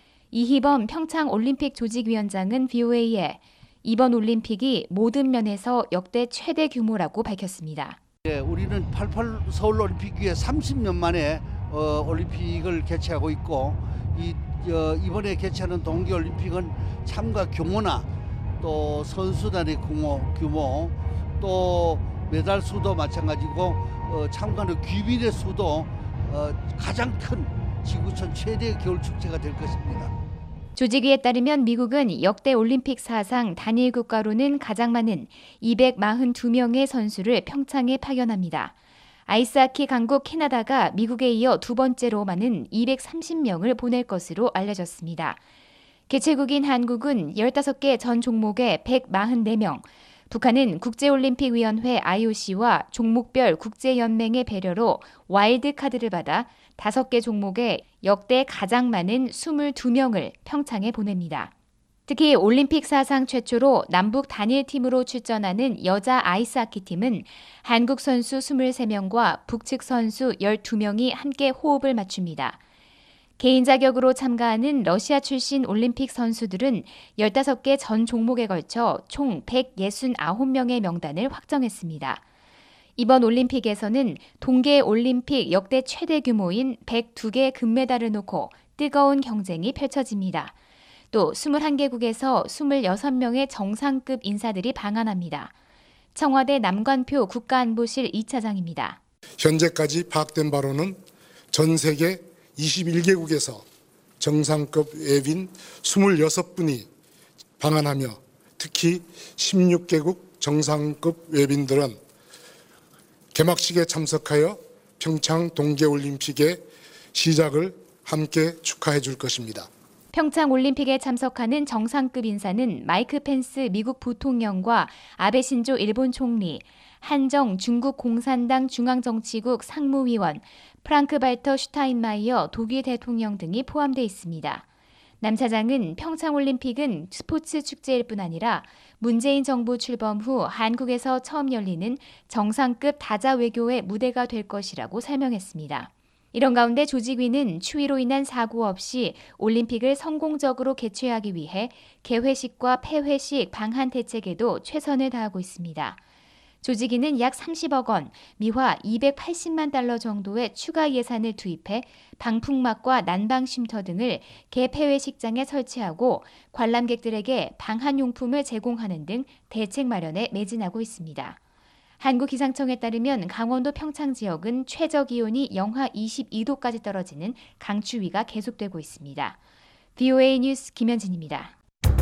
이희범 평창올림픽 조직위원장은 BOA에 이번 올림픽이 모든 면에서 역대 최대 규모라고 밝혔습니다. 우리는 88 서울올림픽 이후에 30년 만에 올림픽을 개최하고 있고 이번에 개최하는 동계올림픽은 참가 규모나 또 선수단의 규모 또 메달 수도 마찬가지고 참가하는 귀빈의 수도 가장 큰 지구촌 최대의 겨울축제가 될 것입니다. 조직위에 따르면 미국은 역대 올림픽 사상 단일 국가로는 가장 많은 242명의 선수를 평창에 파견합니다. 아이스하키 강국 캐나다가 미국에 이어 두 번째로 많은 230명을 보낼 것으로 알려졌습니다. 개최국인 한국은 15개 전 종목에 144명, 북한은 국제올림픽위원회 IOC와 종목별 국제연맹의 배려로 와일드카드를 받아 5개 종목에 역대 가장 많은 22명을 평창에 보냅니다. 특히 올림픽 사상 최초로 남북 단일팀으로 출전하는 여자 아이스하키 팀은 한국 선수 23명과 북측 선수 12명이 함께 호흡을 맞춥니다. 개인 자격으로 참가하는 러시아 출신 올림픽 선수들은 15개 전 종목에 걸쳐 총 169명의 명단을 확정했습니다. 이번 올림픽에서는 동계 올림픽 역대 최대 규모인 102개 금메달을 놓고 뜨거운 경쟁이 펼쳐집니다. 또 21개국에서 26명의 정상급 인사들이 방한합니다. 청와대 남관표 국가안보실 2차장입니다. 현재까지 파악된 바로는 전 세계 21개국에서 정상급 외빈 26분이 방한하며 특히 16개국 정상급 외빈들은 개막식에 참석하여 평창 동계올림픽의 시작을 함께 축하해 줄 것입니다. 평창 올림픽에 참석하는 정상급 인사는 마이크 펜스 미국 부통령과 아베 신조 일본 총리, 한정 중국 공산당 중앙정치국 상무위원, 프랑크 발터 슈타인마이어 독일 대통령 등이 포함되어 있습니다. 남 차장은 평창 올림픽은 스포츠 축제일 뿐 아니라 문재인 정부 출범 후 한국에서 처음 열리는 정상급 다자 외교의 무대가 될 것이라고 설명했습니다. 이런 가운데 조직위는 추위로 인한 사고 없이 올림픽을 성공적으로 개최하기 위해 개회식과 폐회식 방한 대책에도 최선을 다하고 있습니다. 조직위는 약 30억 원, 미화 280만 달러 정도의 추가 예산을 투입해 방풍막과 난방 쉼터 등을 개폐회식장에 설치하고 관람객들에게 방한용품을 제공하는 등 대책 마련에 매진하고 있습니다. 한국기상청에 따르면 강원도 평창 지역은 최저 기온이 영하 22도까지 떨어지는 강추위가 계속되고 있습니다. VOA 뉴스 김현진입니다.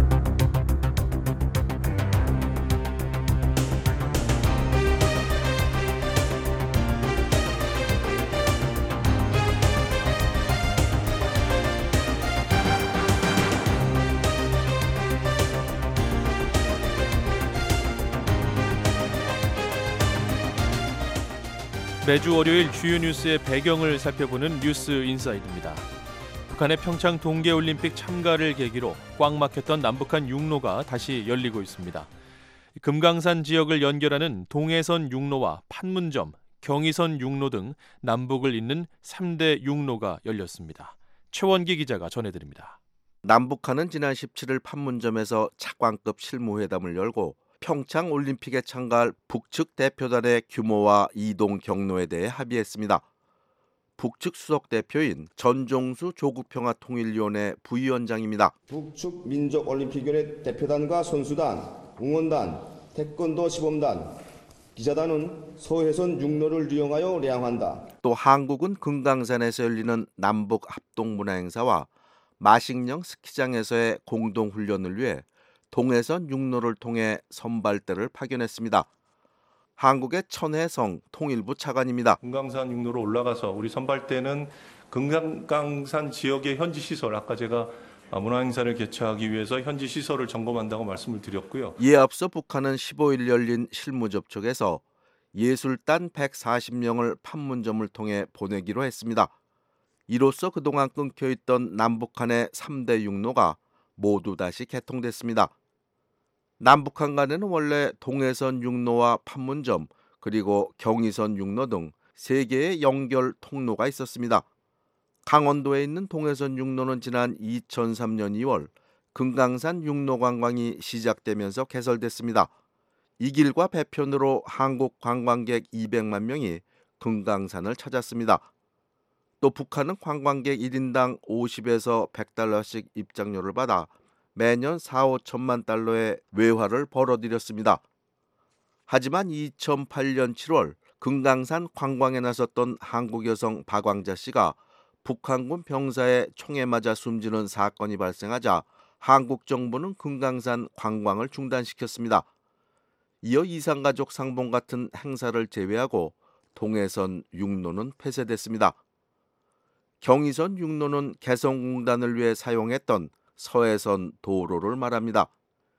매주 월요일 주요 뉴스의 배경을 살펴보는 뉴스 인사이드입니다. 북한의 평창 동계올림픽 참가를 계기로 꽉 막혔던 남북한 육로가 다시 열리고 있습니다. 금강산 지역을 연결하는 동해선 육로와 판문점, 경의선 육로 등 남북을 잇는 3대 육로가 열렸습니다. 최원기 기자가 전해드립니다. 남북한은 지난 17일 판문점에서 차관급 실무회담을 열고 평창 올림픽에 참가할 북측 대표단의 규모와 이동 경로에 대해 합의했습니다. 북측 수석 대표인 전종수 조국평화통일위원회 부위원장입니다. 북측 민족올림픽위원회 대표단과 선수단, 응원단, 태권도 시범단, 기자단은 서해선 육로를 이용하여 량한다. 또 한국은 금강산에서 열리는 남북 합동문화행사와 마식령 스키장에서의 공동훈련을 위해 동해선 육로를 통해 선발대를 파견했습니다. 한국의 천혜성 통일부 차관입니다. 금강산 육로로 올라가서 우리 선발대는 금강산 지역의 현지 시설, 아까 제가 문화행사를 개최하기 위해서 현지 시설을 점검한다고 말씀을 드렸고요. 이에 앞서 북한은 15일 열린 실무 접촉에서 예술단 140명을 판문점을 통해 보내기로 했습니다. 이로써 그동안 끊겨있던 남북한의 3대 육로가 모두 다시 개통됐습니다. 남북한 간에는 원래 동해선 육로와 판문점 그리고 경의선 육로 등 3개의 연결 통로가 있었습니다. 강원도에 있는 동해선 육로는 지난 2003년 2월 금강산 육로 관광이 시작되면서 개설됐습니다. 이 길과 배편으로 한국 관광객 200만 명이 금강산을 찾았습니다. 또 북한은 관광객 1인당 50에서 100달러씩 입장료를 받아 매년 4-5천만 달러의 외화를 벌어들였습니다. 하지만 2008년 7월 금강산 관광에 나섰던 한국 여성 박광자 씨가 북한군 병사의 총에 맞아 숨지는 사건이 발생하자 한국 정부는 금강산 관광을 중단시켰습니다. 이어 이산가족 상봉 같은 행사를 제외하고 동해선 육로는 폐쇄됐습니다. 경의선 육로는 개성공단을 위해 사용했던 서해선 도로를 말합니다.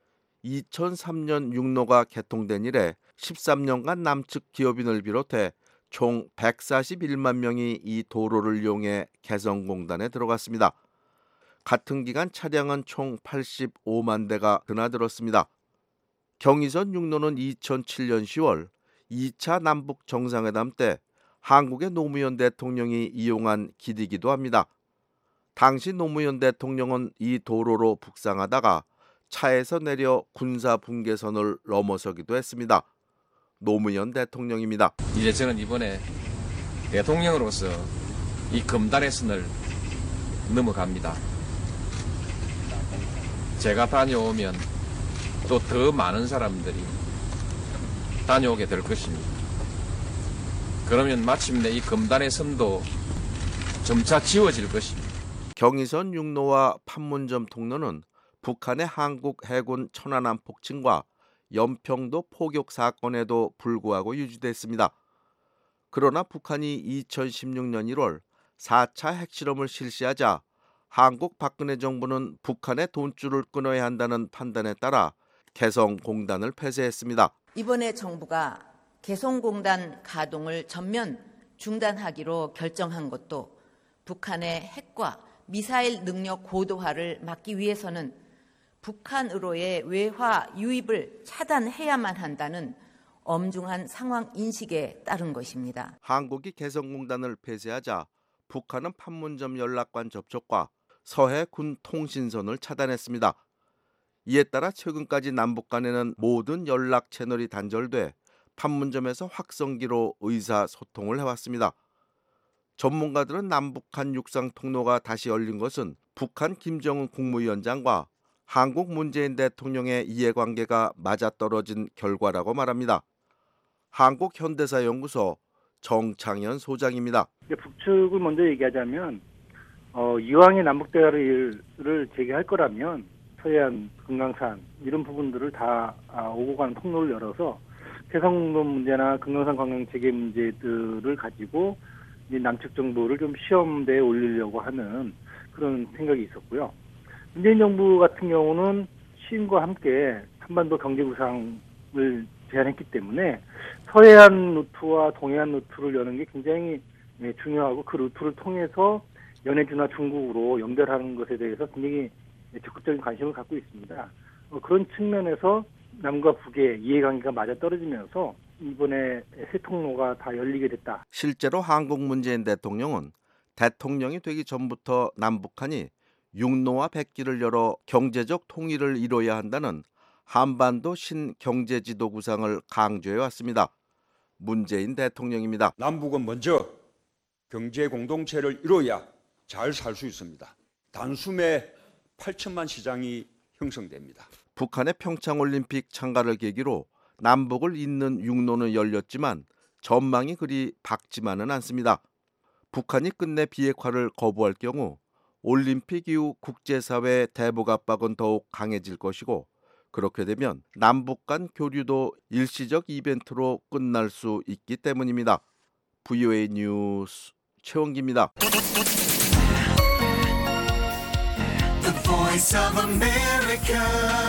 2003년 육로가 개통된 이래 13년간 남측 기업인을 비롯해 총 141만 명이 이 도로를 이용해 개성공단에 들어갔습니다. 같은 기간 차량은 총 85만 대가 드나들었습니다. 경의선 육로는 2007년 10월 2차 남북 정상회담 때 한국의 노무현 대통령이 이용한 길이기도 합니다. 당시 노무현 대통령은 이 도로로 북상하다가 차에서 내려 군사 분계선을 넘어서기도 했습니다. 노무현 대통령입니다. 이제 저는 이번에 대통령으로서 이 금단의 선을 넘어갑니다. 제가 다녀오면 또 더 많은 사람들이 다녀오게 될 것입니다. 그러면 마침내 이 금단의 선도 점차 지워질 것입니다. 경의선 육로와 판문점 통로는 북한의 한국 해군 천안함 폭침과 연평도 포격 사건에도 불구하고 유지됐습니다. 그러나 북한이 2016년 1월 4차 핵실험을 실시하자 한국 박근혜 정부는 북한의 돈줄을 끊어야 한다는 판단에 따라 개성공단을 폐쇄했습니다. 이번에 정부가 개성공단 가동을 전면 중단하기로 결정한 것도 북한의 핵과 미사일 능력 고도화를 막기 위해서는 북한으로의 외화 유입을 차단해야만 한다는 엄중한 상황 인식에 따른 것입니다. 한국이 개성공단을 폐쇄하자 북한은 판문점 연락관 접촉과 서해 군 통신선을 차단했습니다. 이에 따라 최근까지 남북 간에는 모든 연락 채널이 단절돼 판문점에서 확성기로 의사소통을 해왔습니다. 전문가들은 남북한 육상 통로가 다시 열린 것은 북한 김정은 국무위원장과 한국 문재인 대통령의 이해관계가 맞아떨어진 결과라고 말합니다. 한국현대사연구소 정창현 소장입니다. 북측을 먼저 얘기하자면 이왕에 남북대화를 재개할 거라면 서해안, 금강산 이런 부분들을 다 오고 가는 통로를 열어서 개성공단 문제나 금강산 관광 재개 문제들을 가지고 남측 정부를 좀 시험대에 올리려고 하는 그런 생각이 있었고요. 문재인 정부 같은 경우는 시인과 함께 한반도 경제 구상을 제안했기 때문에 서해안 루트와 동해안 루트를 여는 게 굉장히 중요하고 그 루트를 통해서 연해주나 중국으로 연결하는 것에 대해서 굉장히 적극적인 관심을 갖고 있습니다. 그런 측면에서 남과 북의 이해관계가 맞아떨어지면서 이번에 새 통로가 다 열리게 됐다. 실제로 한국 문재인 대통령은 대통령이 되기 전부터 남북한이 육로와 백길을 열어 경제적 통일을 이뤄야 한다는 한반도 신경제지도 구상을 강조해 왔습니다. 문재인 대통령입니다. 남북은 먼저 경제 공동체를 이뤄야 잘 살 수 있습니다. 단숨에 8천만 시장이 형성됩니다. 북한의 평창올림픽 참가를 계기로 남북을 잇는 육로는 열렸지만 전망이 그리 밝지만은 않습니다. 북한이 끝내 비핵화를 거부할 경우 올림픽 이후 국제사회의 대북 압박은 더욱 강해질 것이고 그렇게 되면 남북 간 교류도 일시적 이벤트로 끝날 수 있기 때문입니다. VOA 뉴스 최원기입니다. The Voice of America.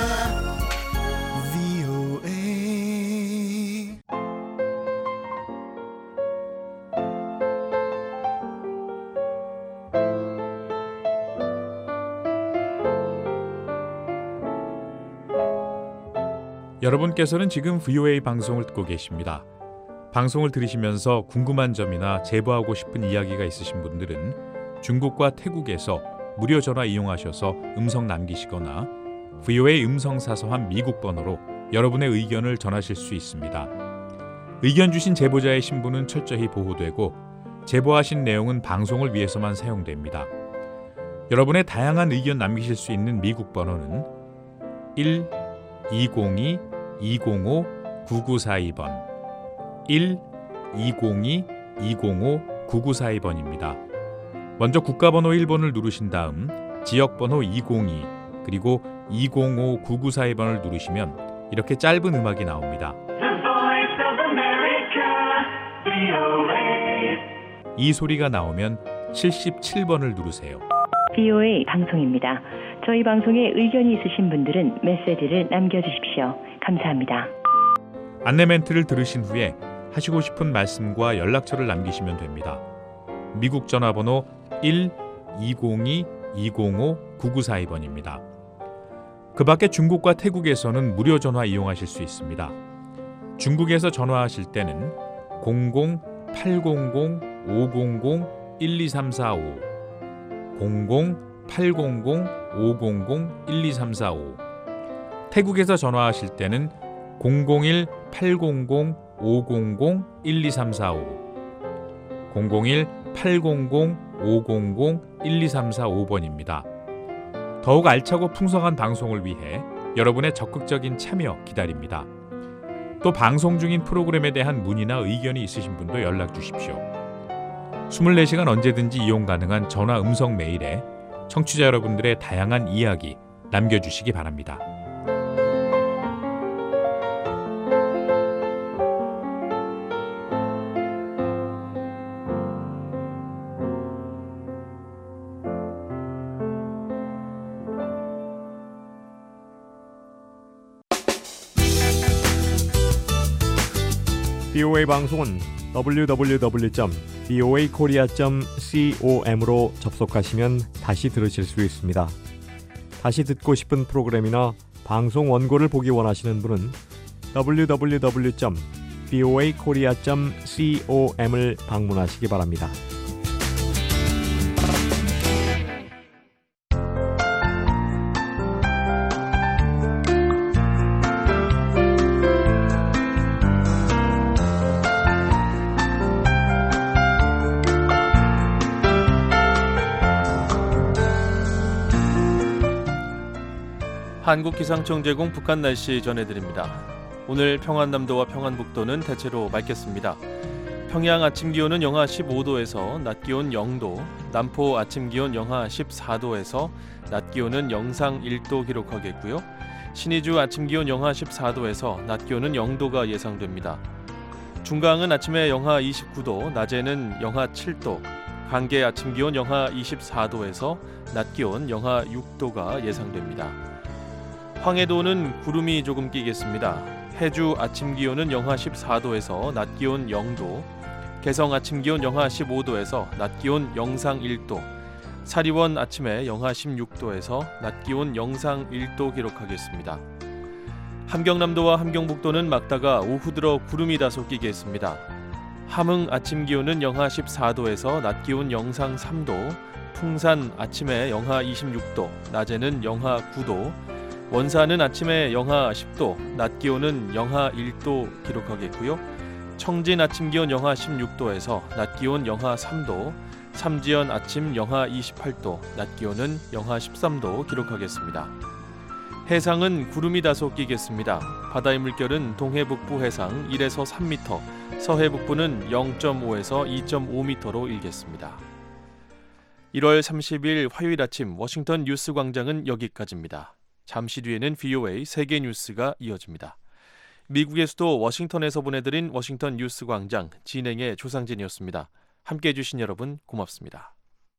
여러분께서는 지금 VOA 방송을 듣고 계십니다. 방송을 들으시면서 궁금한 점이나 제보하고 싶은 이야기가 있으신 분들은 중국과 태국에서 무료 전화 이용하셔서 음성 남기시거나 VOA 음성사서함 미국 번호로 여러분의 의견을 전하실 수 있습니다. 의견 주신 제보자의 신분은 철저히 보호되고 제보하신 내용은 방송을 위해서만 사용됩니다. 여러분의 다양한 의견 남기실 수 있는 미국 번호는 1-202-205-9942번 1-202-205-9942번입니다. 먼저 국가번호 1번을 누르신 다음 지역번호 202 그리고 205-9942번을 누르시면 이렇게 짧은 음악이 나옵니다. 이 소리가 나오면 77번을 누르세요. VOA 방송입니다. 저희 방송에 의견이 있으신 분들은 메시지를 남겨주십시오. 감사합니다. 안내 멘트를 들으신 후에 하시고 싶은 말씀과 연락처를 남기시면 됩니다. 미국 전화번호 205-9942번입니다. 그 밖에 중국과 태국에서는 무료 전화 이용하실 수 있습니다. 중국에서 전화하실 때는 00-800-500-12345 00-800-500-12345 태국에서 전화하실 때는 001-800-500-12345 001-800-500-12345번입니다. 더욱 알차고 풍성한 방송을 위해 여러분의 적극적인 참여 기다립니다. 또 방송 중인 프로그램에 대한 문의나 의견이 있으신 분도 연락 주십시오. 24시간 언제든지 이용 가능한 전화 음성 메일에 청취자 여러분들의 다양한 이야기 남겨주시기 바랍니다. VOA 방송은 www.voakorea.com으로 접속하시면 다시 들으실 수 있습니다. 다시 듣고 싶은 프로그램이나 방송 원고를 보기 원하시는 분은 www.voakorea.com을 방문하시기 바랍니다. 한국기상청 제공 북한 날씨 전해드립니다. 오늘 평안남도와 평안북도는 대체로 맑겠습니다. 평양 아침 기온은 영하 15도에서 낮 기온 0도, 남포 아침 기온 영하 14도에서 낮 기온은 영상 1도 기록하겠고요. 신의주 아침 기온 영하 14도에서 낮 기온은 0도가 예상됩니다. 중강은 아침에 영하 29도, 낮에는 영하 7도, 강계 아침 기온 영하 24도에서 낮 기온 영하 6도가 예상됩니다. 황해도는 구름이 조금 끼겠습니다. 해주 아침 기온은 영하 14도에서 낮 기온 0도, 개성 아침 기온 영하 15도에서 낮 기온 영상 1도, 사리원 아침에 영하 16도에서 낮 기온 영상 1도 기록하겠습니다. 함경남도와 함경북도는 막다가 오후 들어 구름이 다소 끼겠습니다. 함흥 아침 기온은 영하 14도에서 낮 기온 영상 3도, 풍산 아침에 영하 26도, 낮에는 영하 9도, 원산은 아침에 영하 10도, 낮 기온은 영하 1도 기록하겠고요. 청진 아침 기온 영하 16도에서 낮 기온 영하 3도, 삼지연 아침 영하 28도, 낮 기온은 영하 13도 기록하겠습니다. 해상은 구름이 다소 끼겠습니다. 바다의 물결은 동해 북부 해상 1에서 3m, 서해 북부는 0.5에서 2.5m로 일겠습니다. 1월 30일 화요일 아침 워싱턴 뉴스 광장은 여기까지입니다. 잠시 뒤에는 VOA 세계 뉴스가 이어집니다. 미국의 수도 워싱턴에서 보내드린 워싱턴 뉴스 광장 진행의 조상진이었습니다. 함께해 주신 여러분 고맙습니다.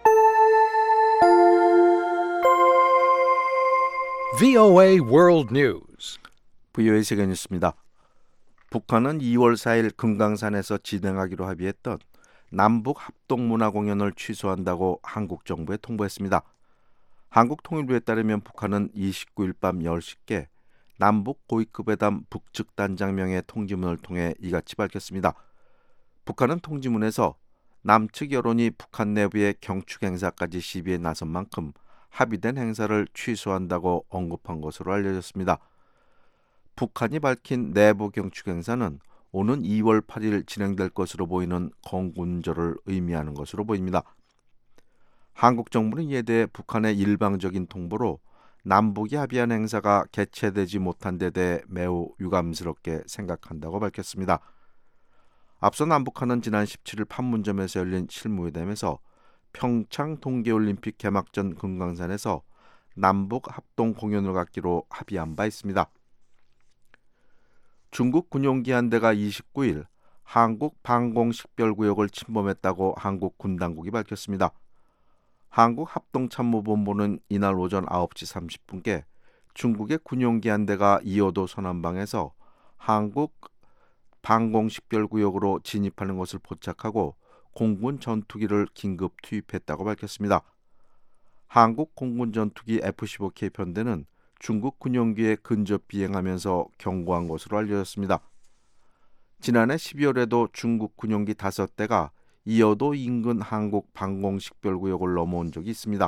VOA World News. VOA 세계 뉴스입니다. 북한은 2월 4일 금강산에서 진행하기로 합의했던 남북 합동문화공연을 취소한다고 한국 정부에 통보했습니다. 한국통일부에 따르면 북한은 29일 밤 10시께 남북 고위급회담 북측 단장명의 통지문을 통해 이같이 밝혔습니다. 북한은 통지문에서 남측 여론이 북한 내부의 경축 행사까지 시비에 나선 만큼 합의된 행사를 취소한다고 언급한 것으로 알려졌습니다. 북한이 밝힌 내부 경축 행사는 오는 2월 8일 진행될 것으로 보이는 건군절을 의미하는 것으로 보입니다. 한국 정부는 이에 대해 북한의 일방적인 통보로 남북이 합의한 행사가 개최되지 못한 데 대해 매우 유감스럽게 생각한다고 밝혔습니다. 앞서 남북한은 지난 17일 판문점에서 열린 실무회담에서 평창 동계올림픽 개막전 금강산에서 남북 합동 공연을 갖기로 합의한 바 있습니다. 중국 군용기 한 대가 29일 한국 방공식별구역을 침범했다고 한국 군 당국이 밝혔습니다. 한국 합동참모본부는 이날 오전 9시 30분께 중국의 군용기 한 대가 이오도 서남방에서 한국 방공식별구역으로 진입하는 것을 포착하고 공군 전투기를 긴급 투입했다고 밝혔습니다. 한국 공군 전투기 F-15K 편대는 중국 군용기에 근접 비행하면서 경고한 것으로 알려졌습니다. 지난해 12월에도 중국 군용기 5대가 이어도 인근 한국 방공식별구역을 넘어온 적이 있습니다.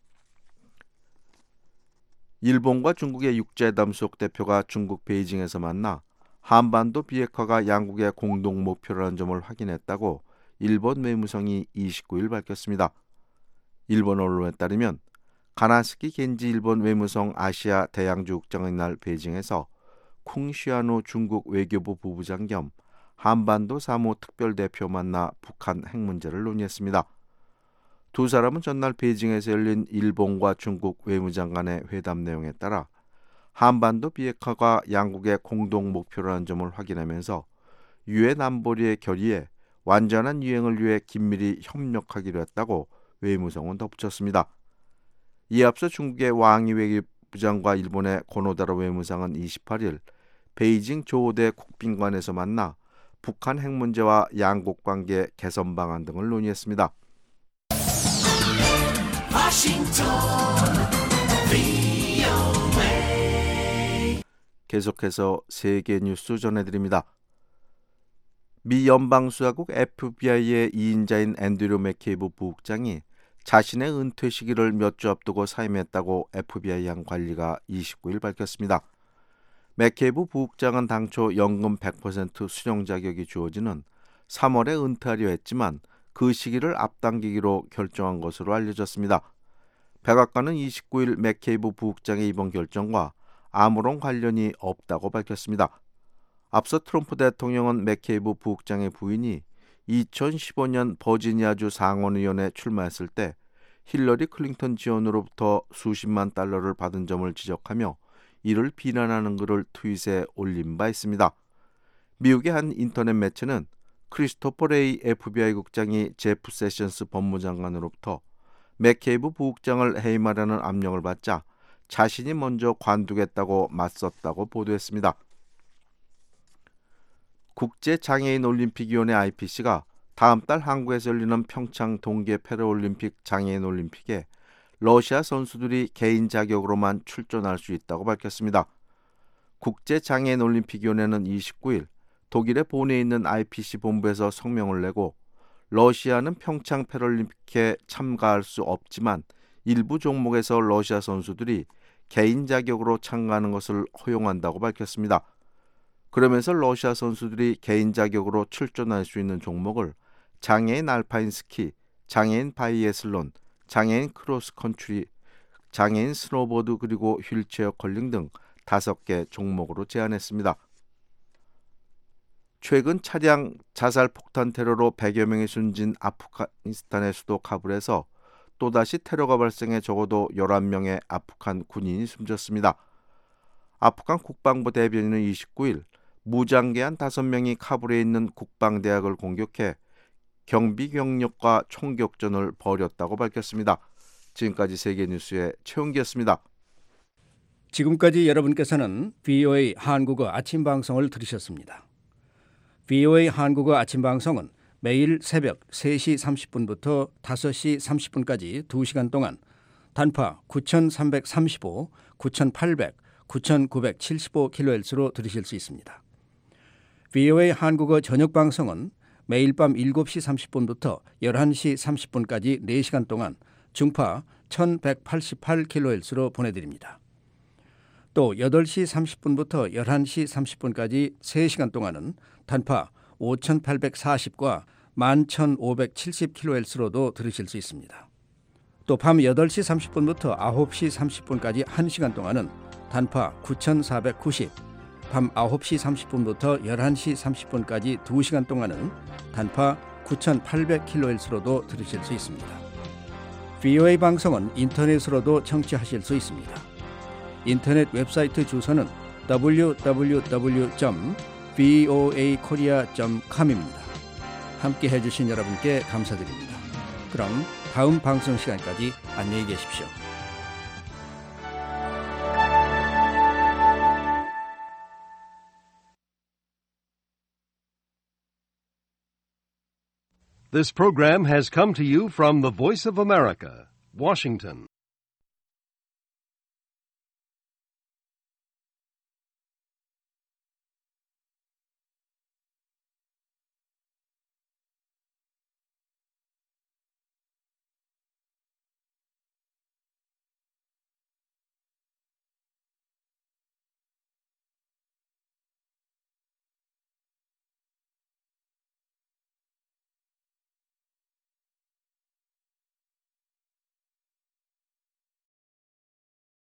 일본과 중국의 육자회담 수석 대표가 중국 베이징에서 만나 한반도 비핵화가 양국의 공동 목표라는 점을 확인했다고 일본 외무성이 29일 밝혔습니다. 일본 언론에 따르면 가나스키 겐지 일본 외무성 아시아 대양주 국장의 날 베이징에서 쿵시아노 중국 외교부 부부장 겸 한반도 사무 특별대표 만나 북한 핵 문제를 논의했습니다. 두 사람은 전날 베이징에서 열린 일본과 중국 외무장 간의 회담 내용에 따라 한반도 비핵화가 양국의 공동 목표라는 점을 확인하면서 유엔 안보리의 결의에 완전한 이행을 위해 긴밀히 협력하기로 했다고 외무성은 덧붙였습니다. 이에 앞서 중국의 왕이 외교부장과 일본의 고노다로 외무상은 28일 베이징 조호대 국빈관에서 만나 북한 핵 문제와 양국 관계 개선 방안 등을 논의했습니다. 계속해서 세계 뉴스 전해드립니다. 미 연방수사국 FBI의 2인자인 앤드류 맥케이브 부국장이 자신의 은퇴 시기를 몇 주 앞두고 사임했다고 FBI 한 관리가 29일 밝혔습니다. 맥케이브 부국장은 당초 연금 100% 수령 자격이 주어지는 3월에 은퇴하려 했지만 그 시기를 앞당기기로 결정한 것으로 알려졌습니다. 백악관은 29일 맥케이브 부국장의 이번 결정과 아무런 관련이 없다고 밝혔습니다. 앞서 트럼프 대통령은 맥케이브 부국장의 부인이 2015년 버지니아주 상원의원에 출마했을 때 힐러리 클린턴 지원으로부터 수십만 달러를 받은 점을 지적하며 이를 비난하는 글을 트윗에 올린 바 있습니다. 미국의 한 인터넷 매체는 크리스토퍼 레이 FBI 국장이 제프 세션스 법무장관으로부터 맥케이브 부국장을 해임하려는 압력을 받자 자신이 먼저 관두겠다고 맞섰다고 보도했습니다. 국제장애인올림픽위원회 IPC가 다음 달 한국에서 열리는 평창 동계 패럴림픽 장애인올림픽에 러시아 선수들이 개인 자격으로만 출전할 수 있다고 밝혔습니다. 국제장애인올림픽위원회는 29일 독일에 본에 있는 IPC 본부에서 성명을 내고 러시아는 평창 패럴림픽에 참가할 수 없지만 일부 종목에서 러시아 선수들이 개인 자격으로 참가하는 것을 허용한다고 밝혔습니다. 그러면서 러시아 선수들이 개인 자격으로 출전할 수 있는 종목을 장애인 알파인 스키, 장애인 바이애슬론, 장애인 크로스컨트리, 장애인 스노보드 그리고 휠체어 컬링 등 5개 종목으로 제한했습니다. 최근 차량 자살 폭탄 테러로 100여 명이 숨진 아프가니스탄의 수도 카불에서 또다시 테러가 발생해 적어도 11명의 아프간 군인이 숨졌습니다. 아프간 국방부 대변인은 29일 무장계한 5명이 카불에 있는 국방대학을 공격해 경비 경력과 총격전을 벌였다고 밝혔습니다. 지금까지 세계뉴스의 최은기였습니다. 지금까지 여러분께서는 VOA 한국어 아침방송을 들으셨습니다. VOA 한국어 아침방송은 매일 새벽 3시 30분부터 5시 30분까지 2시간 동안 단파 9335, 9800, 9975kHz로 들으실 수 있습니다. VOA 한국어 저녁방송은 매일 밤 7시 30분부터 11시 30분까지 4시간 동안 중파 1188kHz로 보내드립니다. 또 8시 30분부터 11시 30분까지 3시간 동안은 단파 5840과 11570kHz로도 들으실 수 있습니다. 또 밤 8시 30분부터 9시 30분까지 1시간 동안은 단파 9490, 밤 9시 30분부터 11시 30분까지 2시간 동안은 단파 9800kHz로도 들으실 수 있습니다. VOA 방송은 인터넷으로도 청취하실 수 있습니다. 인터넷 웹사이트 주소는 www.voakorea.com입니다. 함께 해주신 여러분께 감사드립니다. 그럼 다음 방송 시간까지 안녕히 계십시오. This program has come to you from the Voice of America, Washington.